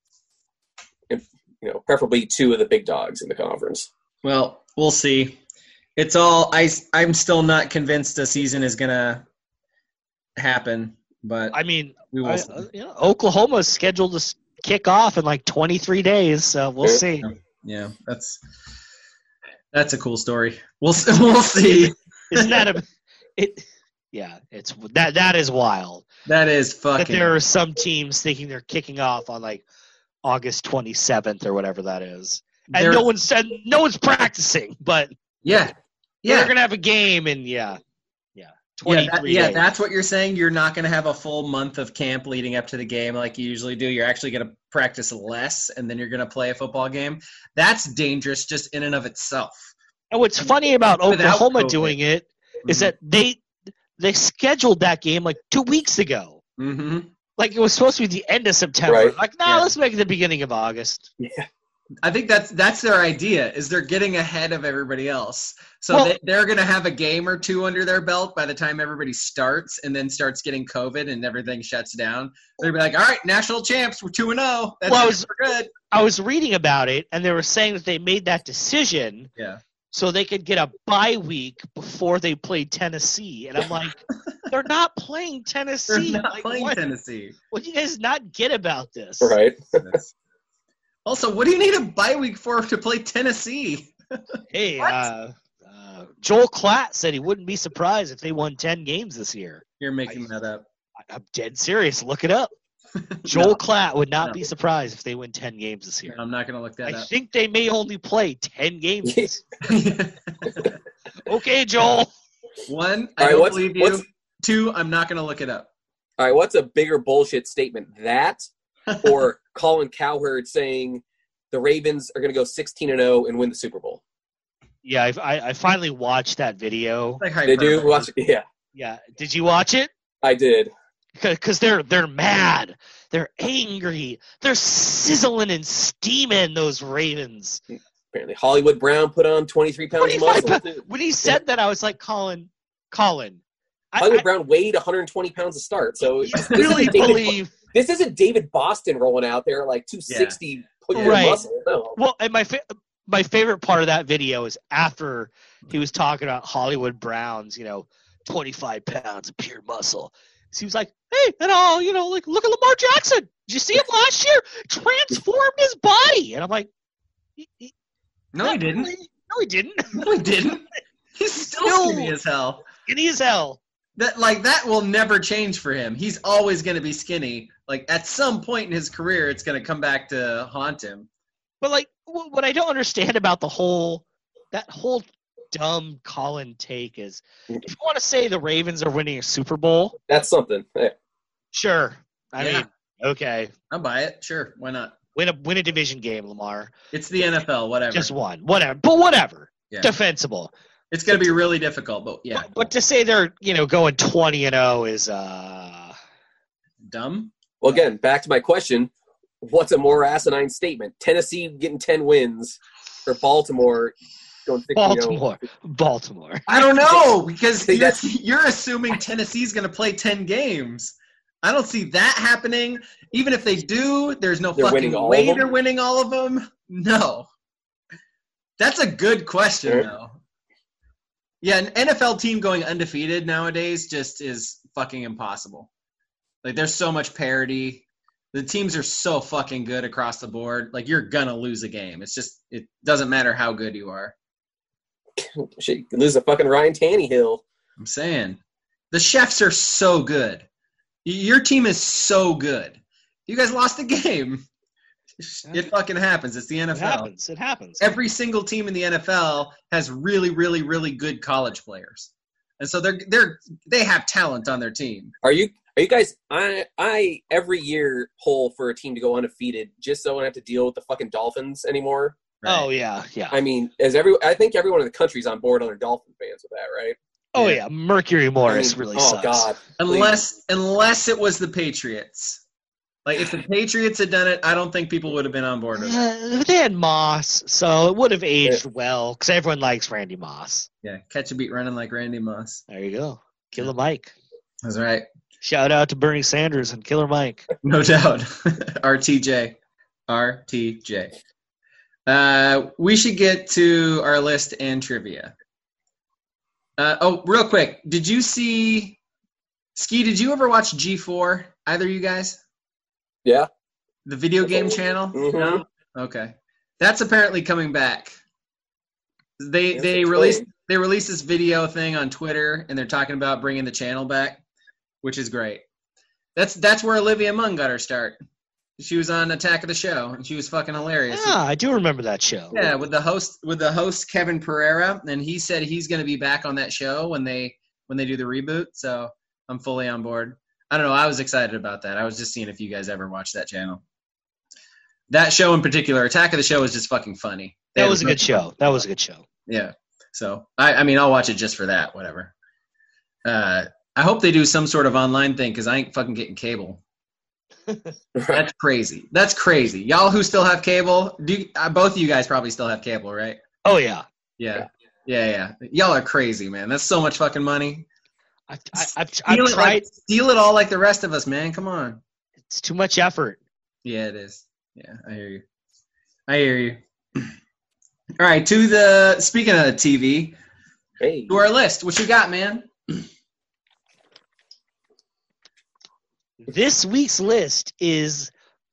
you know, preferably two of the big dogs in the conference. Well, we'll see. It's all I. I'm still not convinced a season is gonna happen, but I mean, we will. I, see. uh, you know, Oklahoma's scheduled to s- kick off in like twenty-three days, so we'll Yeah. see. Yeah, that's that's a cool story. We'll s- we'll see. Isn't that a it? Yeah, it's that that is wild. That is That fucking. there are some teams thinking they're kicking off on like August twenty-seventh or whatever that is, and there- no one's and no one's practicing, but Yeah. they're Yeah. gonna have a game, and yeah, yeah, Yeah, twenty-three that, yeah, days. that's what you're saying. You're not going to have a full month of camp leading up to the game like you usually do. You're actually going to practice less, and then you're going to play a football game. That's dangerous just in and of itself. And what's funny about Without Oklahoma COVID. doing it is Mm-hmm. that they they scheduled that game like two weeks ago. Mm-hmm. Like it was supposed to be the end of September. Right. Like, nah, Yeah. let's make it the beginning of August. I think that's that's their idea. Is they're getting ahead of everybody else, so Well- they, they're going to have a game or two under their belt by the time everybody starts, and then starts getting COVID and everything shuts down. They'll be like, "All right, national champs, we're two and zero. That's Well, I it, was- we're good." I was reading about it, and they were saying that they made that decision Yeah. so they could get a bye week before they played Tennessee. And I'm like, they're not playing They're Tennessee. not Like, playing what, Tennessee. what do you guys not get about this? Right. That's- Also, what do you need a bye week for to play Tennessee? Hey, What? uh, uh, Joel Klatt said he wouldn't be surprised if they won ten games this year. You're making that up. I, I'm dead serious. Look it up. Joel No. Klatt would not No. be surprised if they win ten games this year. I'm not going to look that I up. think they may only play ten games. this year. Okay, Joel. One, All I right, don't what's- believe you. what's- Two, I'm not going to look it up. All right, what's a bigger bullshit statement? That or Colin Cowherd saying the Ravens are going to go sixteen and oh and win the Super Bowl? Yeah, I, I, I finally watched that video. Like They do hyperbole. watch. Yeah, Yeah, did you watch it? I did. Because they're they're mad, they're angry, they're sizzling and steaming. Those Ravens. Apparently, Hollywood Brown put on twenty-three pounds of twenty-five muscle. pounds. When he said that, I was like, Colin, Colin. I, Hollywood I Brown weighed one hundred twenty pounds to start. So this really isn't David, believe. this isn't David Boston rolling out there like two sixty putting Right. on muscle. No. Well, and my fa- my favorite part of that video is after he was talking about Hollywood Brown's, you know, twenty-five pounds of pure muscle. So he was like, hey, and all, you know, like, look at Lamar Jackson. Did you see him last year? Transformed his body. And I'm like, he, he, No, he didn't. really- No, he didn't. No, he didn't. He's still Still- skinny as hell. Skinny as hell. That like that will never change for him. He's always going to be skinny. Like at some point in his career, it's going to come back to haunt him. But like, wh- what I don't understand about the whole, that whole dumb Colin take is, if you want to say the Ravens are winning a Super Bowl, That's something. Yeah. sure. I Yeah. mean, okay, I'll buy it. Sure, why not? win a win a division game, Lamar. It's the N F L. Whatever. Just one, whatever. But whatever, Yeah. defensible. It's going to be really difficult, but yeah. But, but to say they're you know going twenty and zero is uh Dumb. Well, again, back to my question: what's a more asinine statement? Tennessee getting ten wins, or Baltimore going sixteen and oh? Baltimore, Baltimore. I don't know because think you're, that's- you're assuming Tennessee's going to play ten games. I don't see that happening. Even if they do, there's no They're winning fucking all way of them? they're winning all of them. No. That's a good question, Sure. though. Yeah, an N F L team going undefeated nowadays just is fucking impossible. Like, there's so much parity. The teams are so fucking good across the board. Like, you're going to lose a game. It's just, it doesn't matter how good you are. Shit, you could lose a fucking Ryan Tannehill. I'm saying. The Chefs are so good. Y- Your team is so good. You guys lost the game. It fucking happens. It's the N It F L. happens. It happens. Every single team in the N F L has really, really, really good college players. And so they're they're they have talent on their team. Are you? Are you guys? I I every year pull for a team to go undefeated just so I don't have to deal with the fucking Dolphins anymore. Oh yeah, yeah. I mean, as every I think everyone in the country's on board on their Dolphin fans with that, right? Oh Yeah. yeah. Mercury Morris I mean, really oh sucks. God! Unless unless it was the Patriots. Like if the Patriots had done it, I don't think people would have been on board with it. Uh, they had Moss, so it would have aged well because everyone likes Randy Moss. Yeah, catch a beat running like Randy Moss. There you go. Killer Mike. That's right. Shout out to Bernie Sanders and Killer Mike. No doubt. R T J. R T J. Uh, we should get to our list and trivia. Uh, oh, real quick. Did you see Ski, did you ever watch G four? Either of you guys? Yeah. The video game channel? Mhm. No? Okay. That's apparently coming back. They Yes, they it's released great. they released this video thing on Twitter and they're talking about bringing the channel back, which is great. That's that's where Olivia Munn got her start. She was on Attack of the Show and she was fucking hilarious. Ah, I do remember that show. Yeah, with the host with the host Kevin Pereira, and he said he's going to be back on that show when they when they do the reboot. So I'm fully on board. I don't know. I was excited about that. I was just seeing if you guys ever watched that channel. That show in particular, Attack of the Show, is just fucking funny. They That had was a good show. That was a good show. Yeah. So I, I mean, I'll watch it just for that. Whatever. Uh, I hope they do some sort of online thing because I ain't fucking getting cable. That's crazy. That's crazy. Y'all who still have cable, do you, uh, both of you guys probably still have cable, right? Oh yeah. Yeah. Yeah, yeah. Y'all are crazy, man. That's so much fucking money. I've, I, I've, I've Steal it, tried. like, steal it all like the rest of us, man. Come on. It's too much effort. Yeah, it is. Yeah, I hear you. I hear you. All right, to the speaking of T V, Hey. to our list. What you got, man? This week's list is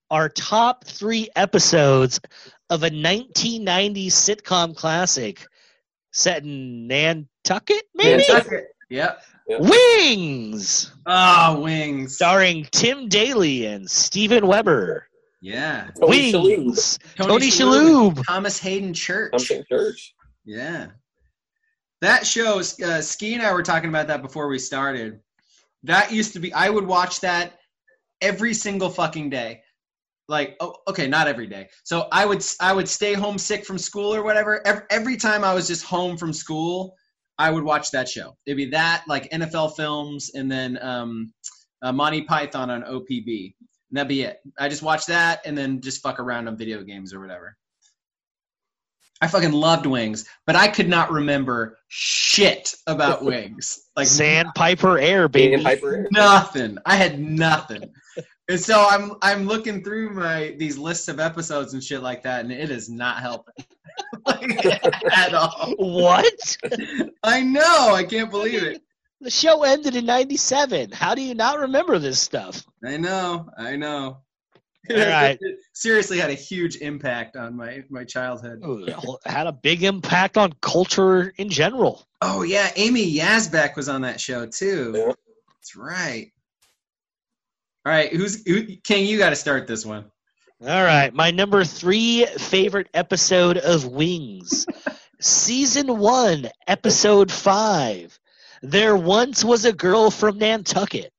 our top three episodes of a nineteen nineties sitcom classic set in Nantucket, maybe? Nantucket. Yep. Wings! Oh, Wings. Starring Tim Daly and Steven Weber. Yeah. Tony Wings. Tony Tony Shalhoub. Shalhoub. Thomas Hayden Church. Something church. Yeah. That show, uh, Ski and I were talking about that before we started. That used to be, I would watch that every single fucking day. Like, oh, okay, not every day. So I would I would stay home sick from school or whatever. Every, every time I was just home from school, I would watch that show. It'd be that, like N F L films, and then um, uh, Monty Python on O P B. And that'd be it. I just watch that and then just fuck around on video games or whatever. I fucking loved Wings, but I could not remember shit about Wings. Like Sandpiper Air, baby. Sandpiper Air. nothing. I had nothing. And so I'm I'm looking through my these lists of episodes and shit like that, and it is not helping like, at all. What? I know. I can't believe it. The show ended in ninety-seven. How do you not remember this stuff? I know. I know. All right. It seriously had a huge impact on my, my childhood. Ooh, it had a big impact on culture in general. Oh, yeah. Amy Yazbek was on that show, too. Yeah. That's right. All right. Who's who, King, you got to start this one. All right. My number three favorite episode of Wings. Season one, episode five. There once was a girl from Nantucket.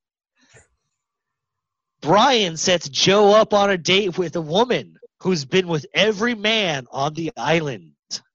Brian sets Joe up on a date with a woman who's been with every man on the island.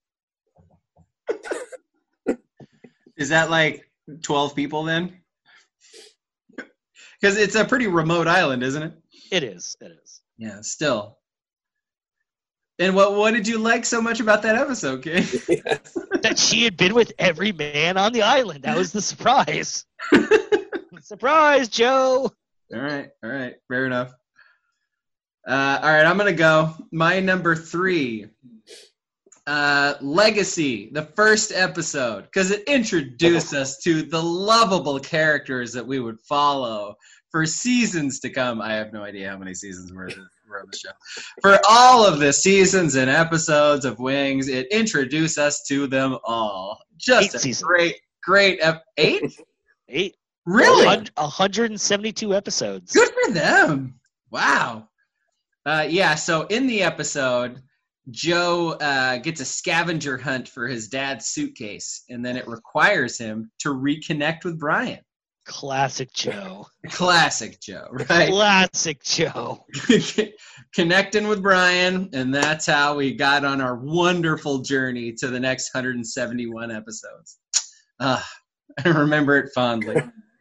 Is that like twelve people then? Because it's a pretty remote island, isn't it? It is. It is. Yeah, still. And what what did you like so much about that episode, King? That she had been with every man on the island. That was the surprise. Surprise, Joe. All right, all right, fair enough. Uh, all right, I'm gonna go. My number three, uh, Legacy, the first episode, because it introduced us to the lovable characters that we would follow for seasons to come. I have no idea how many seasons were, were on the show. For all of the seasons and episodes of Wings, it introduced us to them all. Just Eight a seasons. great, great ep- eight. Eight. Really? one hundred seventy-two episodes. Good for them. Wow. Uh, yeah, so in the episode, Joe uh, gets a scavenger hunt for his dad's suitcase, and then it requires him to reconnect with Brian. Classic Joe. Classic Joe, right? Classic Joe. Connecting with Brian, and that's how we got on our wonderful journey to the next one hundred seventy-one episodes. Uh, I remember it fondly.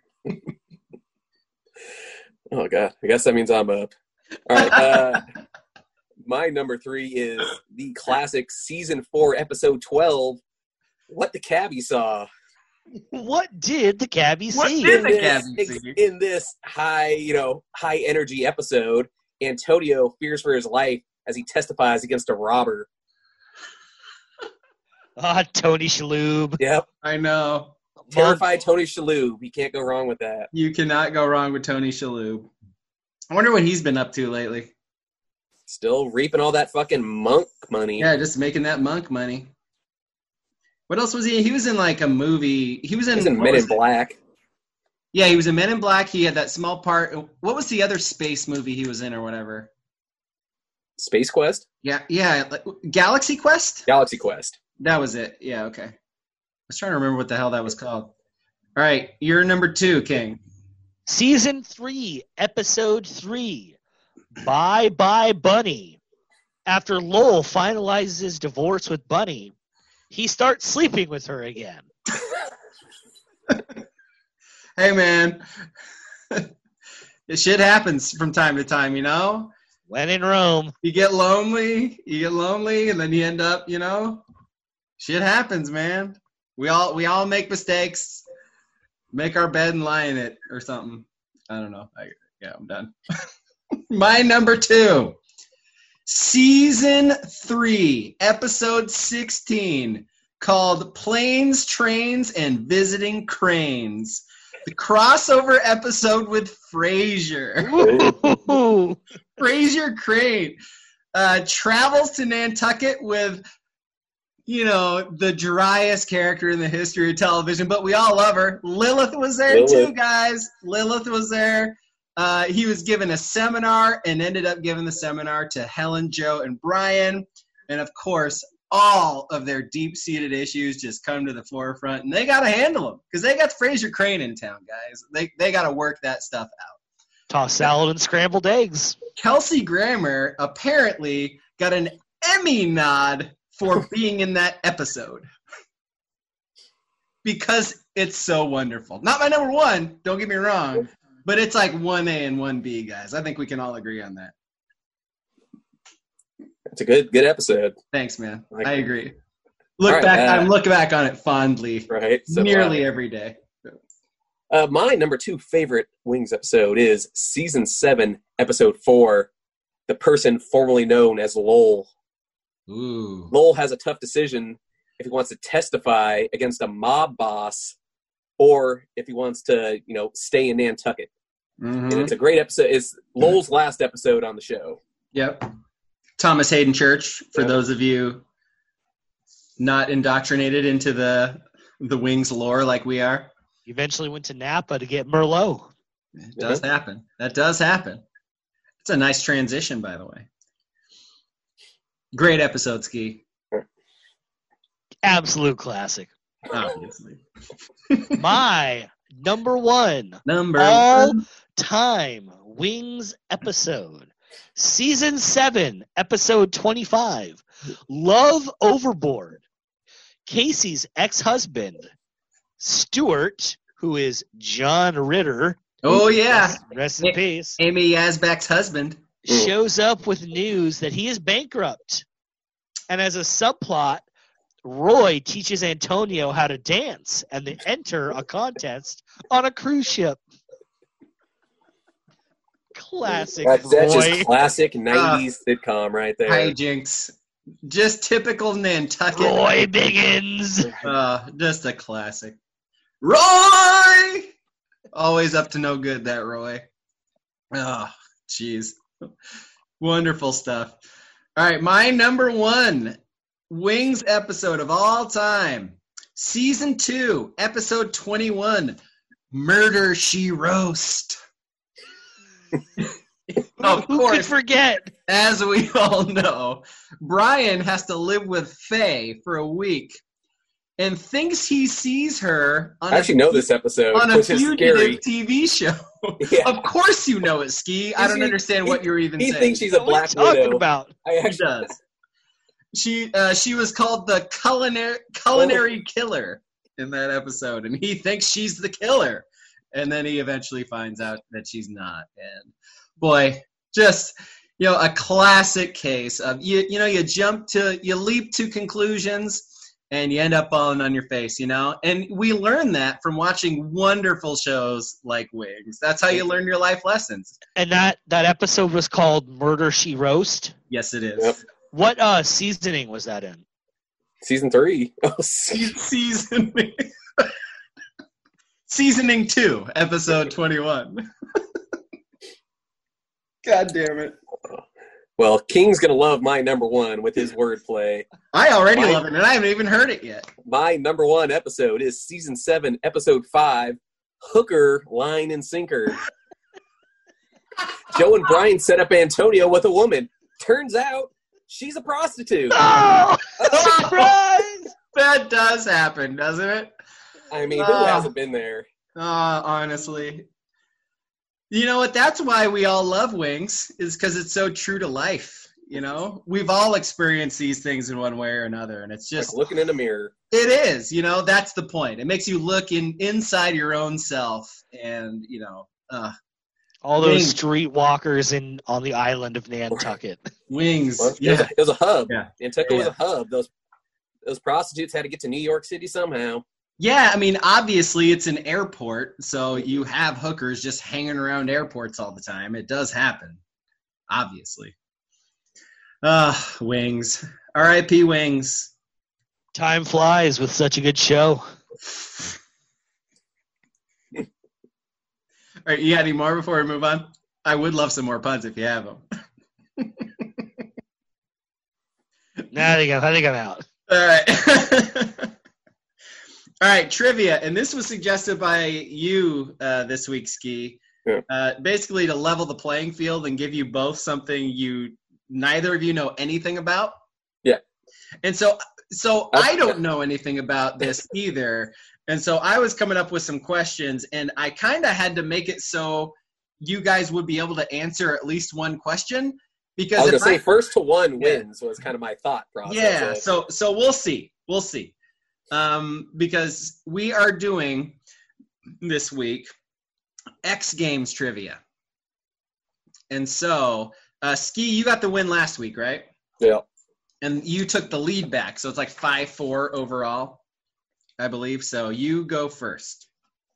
Oh, God. I guess that means I'm up. All right. Uh, my number three is the classic season four, episode twelve, What the Cabbie Saw. What did the cabbie What see? did In the this, cabbie ex- see? in this high, you know, high energy episode, Antonio fears for his life as he testifies against a robber. Ah, Tony Shalhoub. Yep. I know. Terrified Tony Shalhoub. You can't go wrong with that. You cannot go wrong with Tony Shalhoub. I wonder what he's been up to lately. Still reaping all that fucking monk money. Yeah, just making that monk money. What else was he? He was in like a movie. He was in, He's in what Men was in it? Black. Yeah, he was in Men in Black. He had that small part. What was the other space movie he was in or whatever? Space Quest? Yeah, yeah, like, Galaxy Quest? Galaxy Quest. That was it. Yeah, okay. I was trying to remember what the hell that was called. All right, you're number two, King. Season three, episode three. Bye Bye Bunny. After Lowell finalizes his divorce with Bunny, he starts sleeping with her again. Hey, man. This shit happens from time to time, you know? When in Rome. You get lonely, you get lonely, and then you end up, you know? Shit happens, man. We all we all make mistakes. Make our bed and lie in it or something. I don't know. I, yeah, I'm done. My number two. Season three, episode sixteen, called Planes, Trains, and Visiting Cranes. The crossover episode with Frasier. Ooh. Frasier Crane uh, travels to Nantucket with, you know, the driest character in the history of television, but we all love her. Lilith was there Lilith. too, guys. Lilith was there. Uh, he was given a seminar and ended up giving the seminar to Helen, Joe, and Brian. And, of course, all of their deep-seated issues just come to the forefront, and they got to handle them because they got Frasier Crane in town, guys. They they got to work that stuff out. Tossed salad and scrambled eggs. Kelsey Grammer apparently got an Emmy nod for being in that episode because it's so wonderful. Not my number one, don't get me wrong, but it's like one A and one B, guys. I think we can all agree on that. It's a good good episode. Thanks, man. Like I it. agree. Look All right, back. uh, I'm looking back on it fondly, Right? So, nearly uh, every day. Uh, my number two favorite Wings episode is season seven, episode four, The Person Formerly Known as Lowell. Ooh. Lowell has a tough decision if he wants to testify against a mob boss or if he wants to, you know, stay in Nantucket. Mm-hmm. And it's a great episode. It's Lowell's last episode on the show. Yep. Thomas Hayden Church, for Yep. those of you not indoctrinated into the the Wings lore like we are. Eventually went to Napa to get Merlot. It does happen. That does happen. It's a nice transition, by the way. Great episode, Ski. Absolute classic. Obviously. My number one Number all one. time Wings episode. Season seven, episode twenty-five. Love Overboard. Casey's ex-husband, Stuart, who is John Ritter. Oh, yeah. Rest, rest in A- peace. Amy Yazbek's husband. Shows up with news that he is bankrupt. And as a subplot, Roy teaches Antonio how to dance and they enter a contest on a cruise ship. Classic That's, that's Roy. just classic nineties sitcom right there. Hijinks. Just typical Nantucket. Roy Biggins. Uh, just a classic. Roy! Always up to no good, that Roy. Oh, jeez. Wonderful stuff. All right, my number one Wings episode of all time. Season two, episode twenty-one, Murder, She Roast. Of Who could course, forget? as we all know, Brian has to live with Faye for a week and thinks he sees her on I actually a, know this episode, on a which is scary. fugitive T V show. Yeah. Of course you know it, Ski. I don't He- understand what you're even He saying. thinks she's a What are you black talking widow. about? I She actually, does. She uh, she was called the culinary culinary killer in that episode, and he thinks she's the killer, and then he eventually finds out that she's not. And boy, just you know, a classic case of you you know you jump to you leap to conclusions, and you end up falling on your face. You know, and we learn that from watching wonderful shows like Wings. That's how you learn your life lessons. And that, that episode was called Murder, She Roast. Yes, it is. Yep. What uh, seasoning was that in? season three. Oh, se- Seasoning. Seasoning two, episode twenty-one. God damn it. well, King's gonna love my number one with his wordplay. I already Mine- love it, and I haven't even heard it yet. My number one episode is season seven, episode five, Hooker, Line, and Sinker. Joe and Brian set up Antonio with a woman. Turns out she's a prostitute. Oh, surprise! That does happen, doesn't it? I mean, who Ah. hasn't been there? Uh, honestly. You know what? That's why we all love Wings, is because it's so true to life. You know, we've all experienced these things in one way or another, and it's Like just looking in a mirror. it is. You know, that's the point. It makes you look in inside your own self, and you know, uh, All those Wings. streetwalkers in on the island of Nantucket. Wings. Well, it, was Yeah, a, it was a hub. Yeah. Nantucket was Yeah. a hub. Those those prostitutes had to get to New York City somehow. yeah. I mean, obviously, it's an airport, so you have hookers just hanging around airports all the time. It does happen, obviously. Ah, Wings. R I P Wings. Time flies with such a good show. right, you got any more before we move on? I would love some more puns if you have them. Nah, I think I'm, I think I'm out. All right. All right, trivia. And this was suggested by you uh, this week, Ski. Yeah. Uh, basically to level the playing field and give you both something you neither of you know anything about. Yeah. And so so I don't know anything about this either. And so I was coming up with some questions, and I kind of had to make it so you guys would be able to answer at least one question. Because I was if gonna say I, first to one Yeah. wins was kind of my thought process. yeah, of- so so we'll see. We'll see. Um, because we are doing this week X Games trivia. And so, uh, Ski, you got the win last week, right? yeah. And you took the lead back, so it's like five four overall, I believe. So you go first.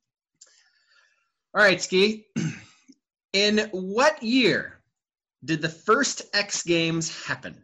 All right, Ski. In what year did the first X Games happen?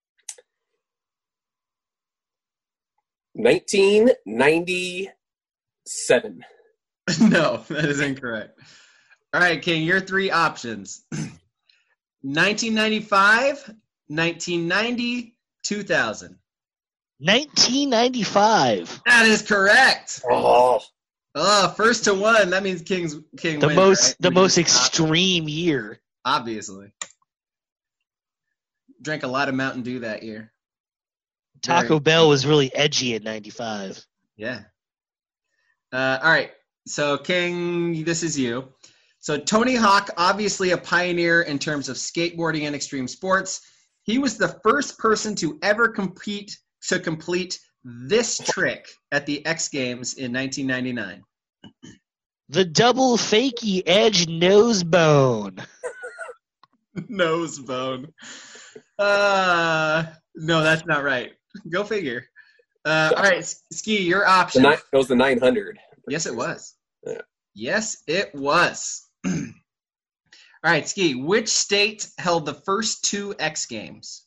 nineteen ninety-seven. No, that is incorrect. All right, King, your three options. nineteen ninety-five, nineteen ninety, two thousand. nineteen ninety-five. That is correct. Oh, Oh, first to one. That means King's King The wins, most right? the Because most ob- extreme year. Obviously. Drank a lot of Mountain Dew that year. Taco Very- Bell was really edgy in ninety-five. Yeah. Uh, all right. So, King, this is you. So, Tony Hawk, obviously a pioneer in terms of skateboarding and extreme sports. He was the first person to ever compete to complete this trick at the X Games in nineteen ninety-nine. The double fakey edge nose bone. Nose bone. Uh, no, that's not right. Go figure. Uh, all right, Ski, your the option. ni- it was the nine hundred. Yes, it was. Yeah. Yes, it was. All right, Ski, which state held the first two X Games?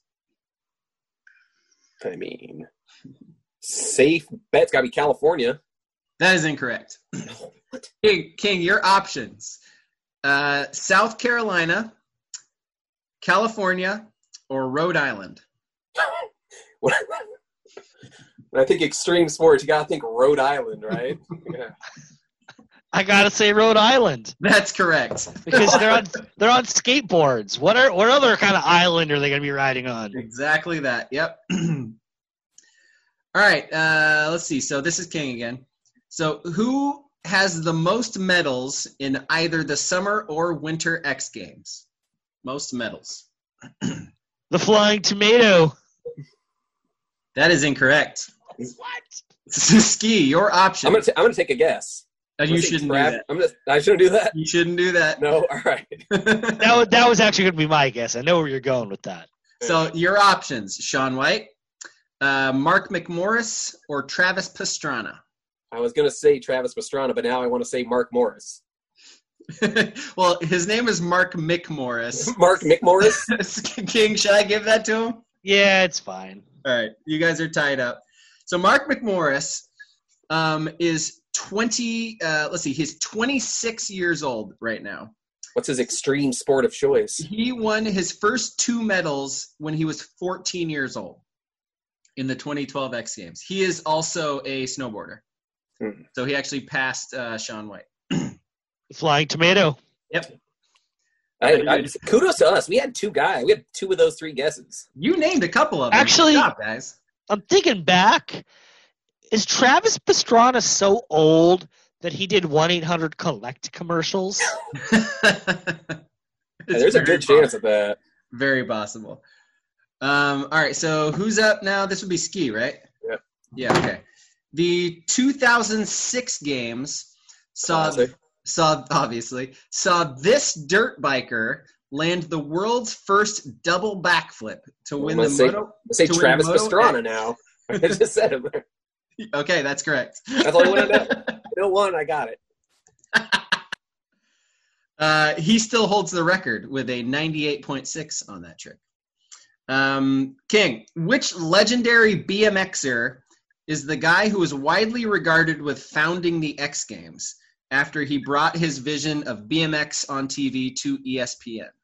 I mean, safe bet's got to be California. That is incorrect. King, King, your options. Uh, South Carolina, California, or Rhode Island? When I think extreme sports, you got to think Rhode Island, right? Yeah. I gotta say Rhode Island That's correct. because they're on they're on skateboards. What are what other kind of island are they gonna be riding on? Exactly that. Yep. All right. Uh, let's see. So this is King again. So who has the most medals in either the summer or winter X Games? Most medals. The Flying Tomato. That is incorrect. What? Ski, your option. I'm gonna t- I'm gonna take a guess. Uh, I'm you gonna say shouldn't do Trav- that. I'm gonna. I shouldn't do that. You shouldn't do that. No. All right. That was, that was actually gonna be my guess. I know where you're going with that. So your options: Shaun White, uh, Mark McMorris, or Travis Pastrana. I was gonna say Travis Pastrana, but now I want to say Mark Morris. Well, his name is Mark McMorris. Mark McMorris. King, should I give that to him? Yeah, it's fine. All right, you guys are tied up. So Mark McMorris um, is twenty. Uh, let's see, he's twenty-six years old right now. What's his extreme sport of choice? He won his first two medals when he was fourteen years old in the twenty twelve X Games. He is also a snowboarder, Hmm. so he actually passed uh, Shaun White. The Flying Tomato. Yep, I, I, kudos to us. We had two guys. We had two of those three guesses. you named a couple of them. Actually- Good job, guys. I'm thinking back. Is Travis Pastrana so old that he did one eight hundred collect commercials? Yeah, there's a very good chance of that. Very possible. Um, all right, so who's up now? This would be Ski, right? Yep. Yeah, okay. The two thousand six games saw, Classic. saw obviously, saw this dirt biker land the world's first double backflip to win I'm the gonna say, moto. let's say to win Travis Moto Pastrana X. now. I just said him. Okay, that's correct. That's all I wanted to know. No one, I got it. Uh, he still holds the record with a ninety-eight point six on that trick. Um, King, which legendary B M Xer is the guy who is widely regarded with founding the X Games? after he brought his vision of B M X on T V to E S P N?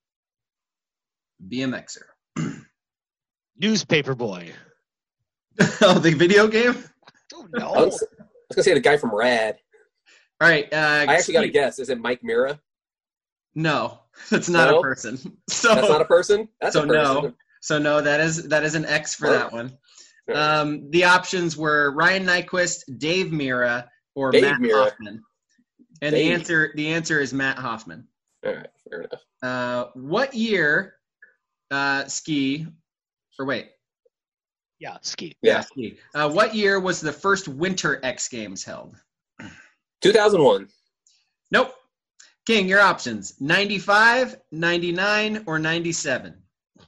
BMXer. Newspaper boy. Oh, the video game? Oh, I no. was, I was gonna say the guy from Rad. All right. Uh, I actually got to guess. Is it Mike Mira? No, that's not No? a person. So That's not a person. That's so a person. no. So no, that is that is an X for Oh. that one. Okay. Um, the options were Ryan Nyquist, Dave Mira, or Dave Matt Mira. Hoffman. And the Dave. answer the answer is Matt Hoffman. All right, fair enough. Uh, what year, uh, ski, or wait, Yeah, ski. Yeah, ski. Uh, what year was the first Winter X Games held? two thousand one. Nope. King, your options: ninety-five, ninety-nine, or ninety-seven.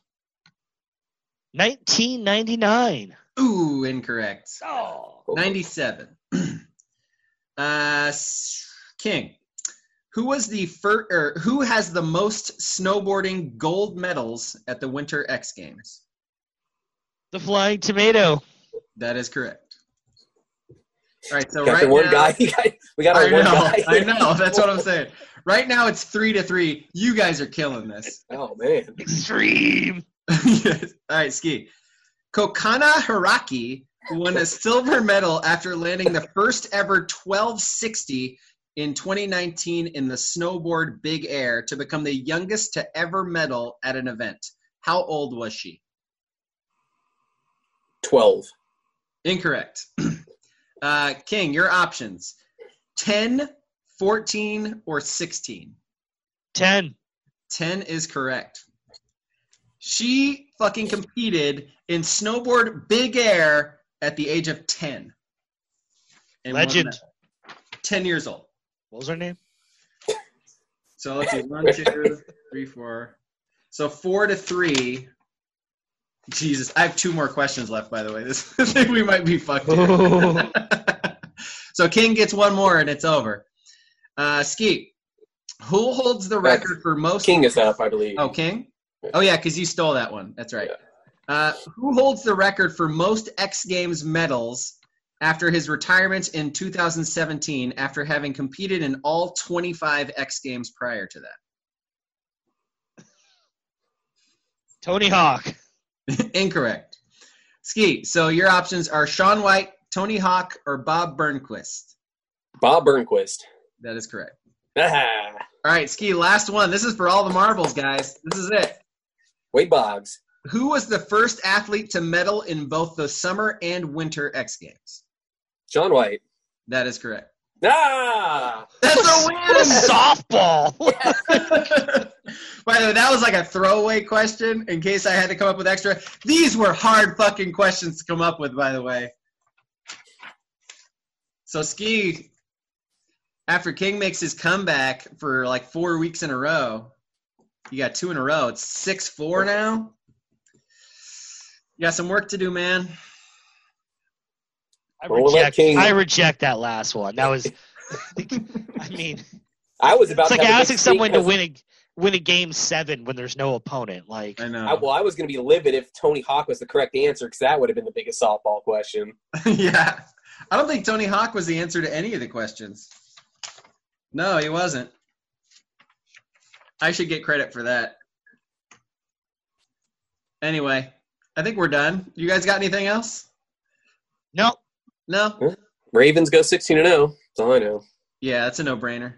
nineteen ninety-nine. Ooh, incorrect. Oh. ninety-seven. uh, s- King, who was the first, or who has the most snowboarding gold medals at the Winter X Games? The Flying Tomato. That is correct. All right, so Got right the one now, guy. We got, we got our I one know, guy. I know. That's what I'm saying. Right now, it's three to three. You guys are killing this. Oh man. Extreme. Yes. All right, ski. Kokana Hiraki won a silver medal after landing the first ever twelve sixty in twenty nineteen in the snowboard big air to become the youngest to ever medal at an event. How old was she? Twelve. Incorrect. Uh, King, your options: ten, fourteen, or sixteen. ten. ten is correct. She fucking competed in snowboard big air at the age of ten. And won Legend. that. ten years old. What was her name? So let's see. One, two, three, four. So four to three. Jesus, I have two more questions left, by the way. This I think we might be fucked here. So King gets one more and it's over. Uh, Ski, who holds the record for most? King is up, I believe. Oh, King? Oh, yeah, because you stole that one. That's right. Uh, who holds the record for most X Games medals after his retirement in two thousand seventeen after having competed in all twenty-five X Games prior to that? Tony Hawk. Incorrect. Ski, so your options are Shaun White, Tony Hawk, or Bob Burnquist. Bob Burnquist. That is correct. Ah, All right, Ski, last one. This is for all the marbles, guys. This is it. Wade Boggs. Who was the first athlete to medal in both the Summer and Winter X Games? Shaun White. That is correct. Ah! That's a win! Softball. By the way, that was like a throwaway question in case I had to come up with extra. These were hard fucking questions to come up with, by the way. So, Ski, after King makes his comeback for like four weeks in a row, you got two in a row. It's six four now. You got some work to do, man. I Well, we'll let reject, King- I reject that last one. That was, I mean, I was about it's like to have a asking big someone to because- win a win a game seven when there's no opponent. Like, I know. I, well, I was going to be livid if Tony Hawk was the correct answer because that would have been the biggest softball question. Yeah. I don't think Tony Hawk was the answer to any of the questions. No, he wasn't. I should get credit for that. Anyway, I think we're done. You guys got anything else? no, No? Ravens go sixteen and oh. That's all I know. Yeah, that's a no-brainer.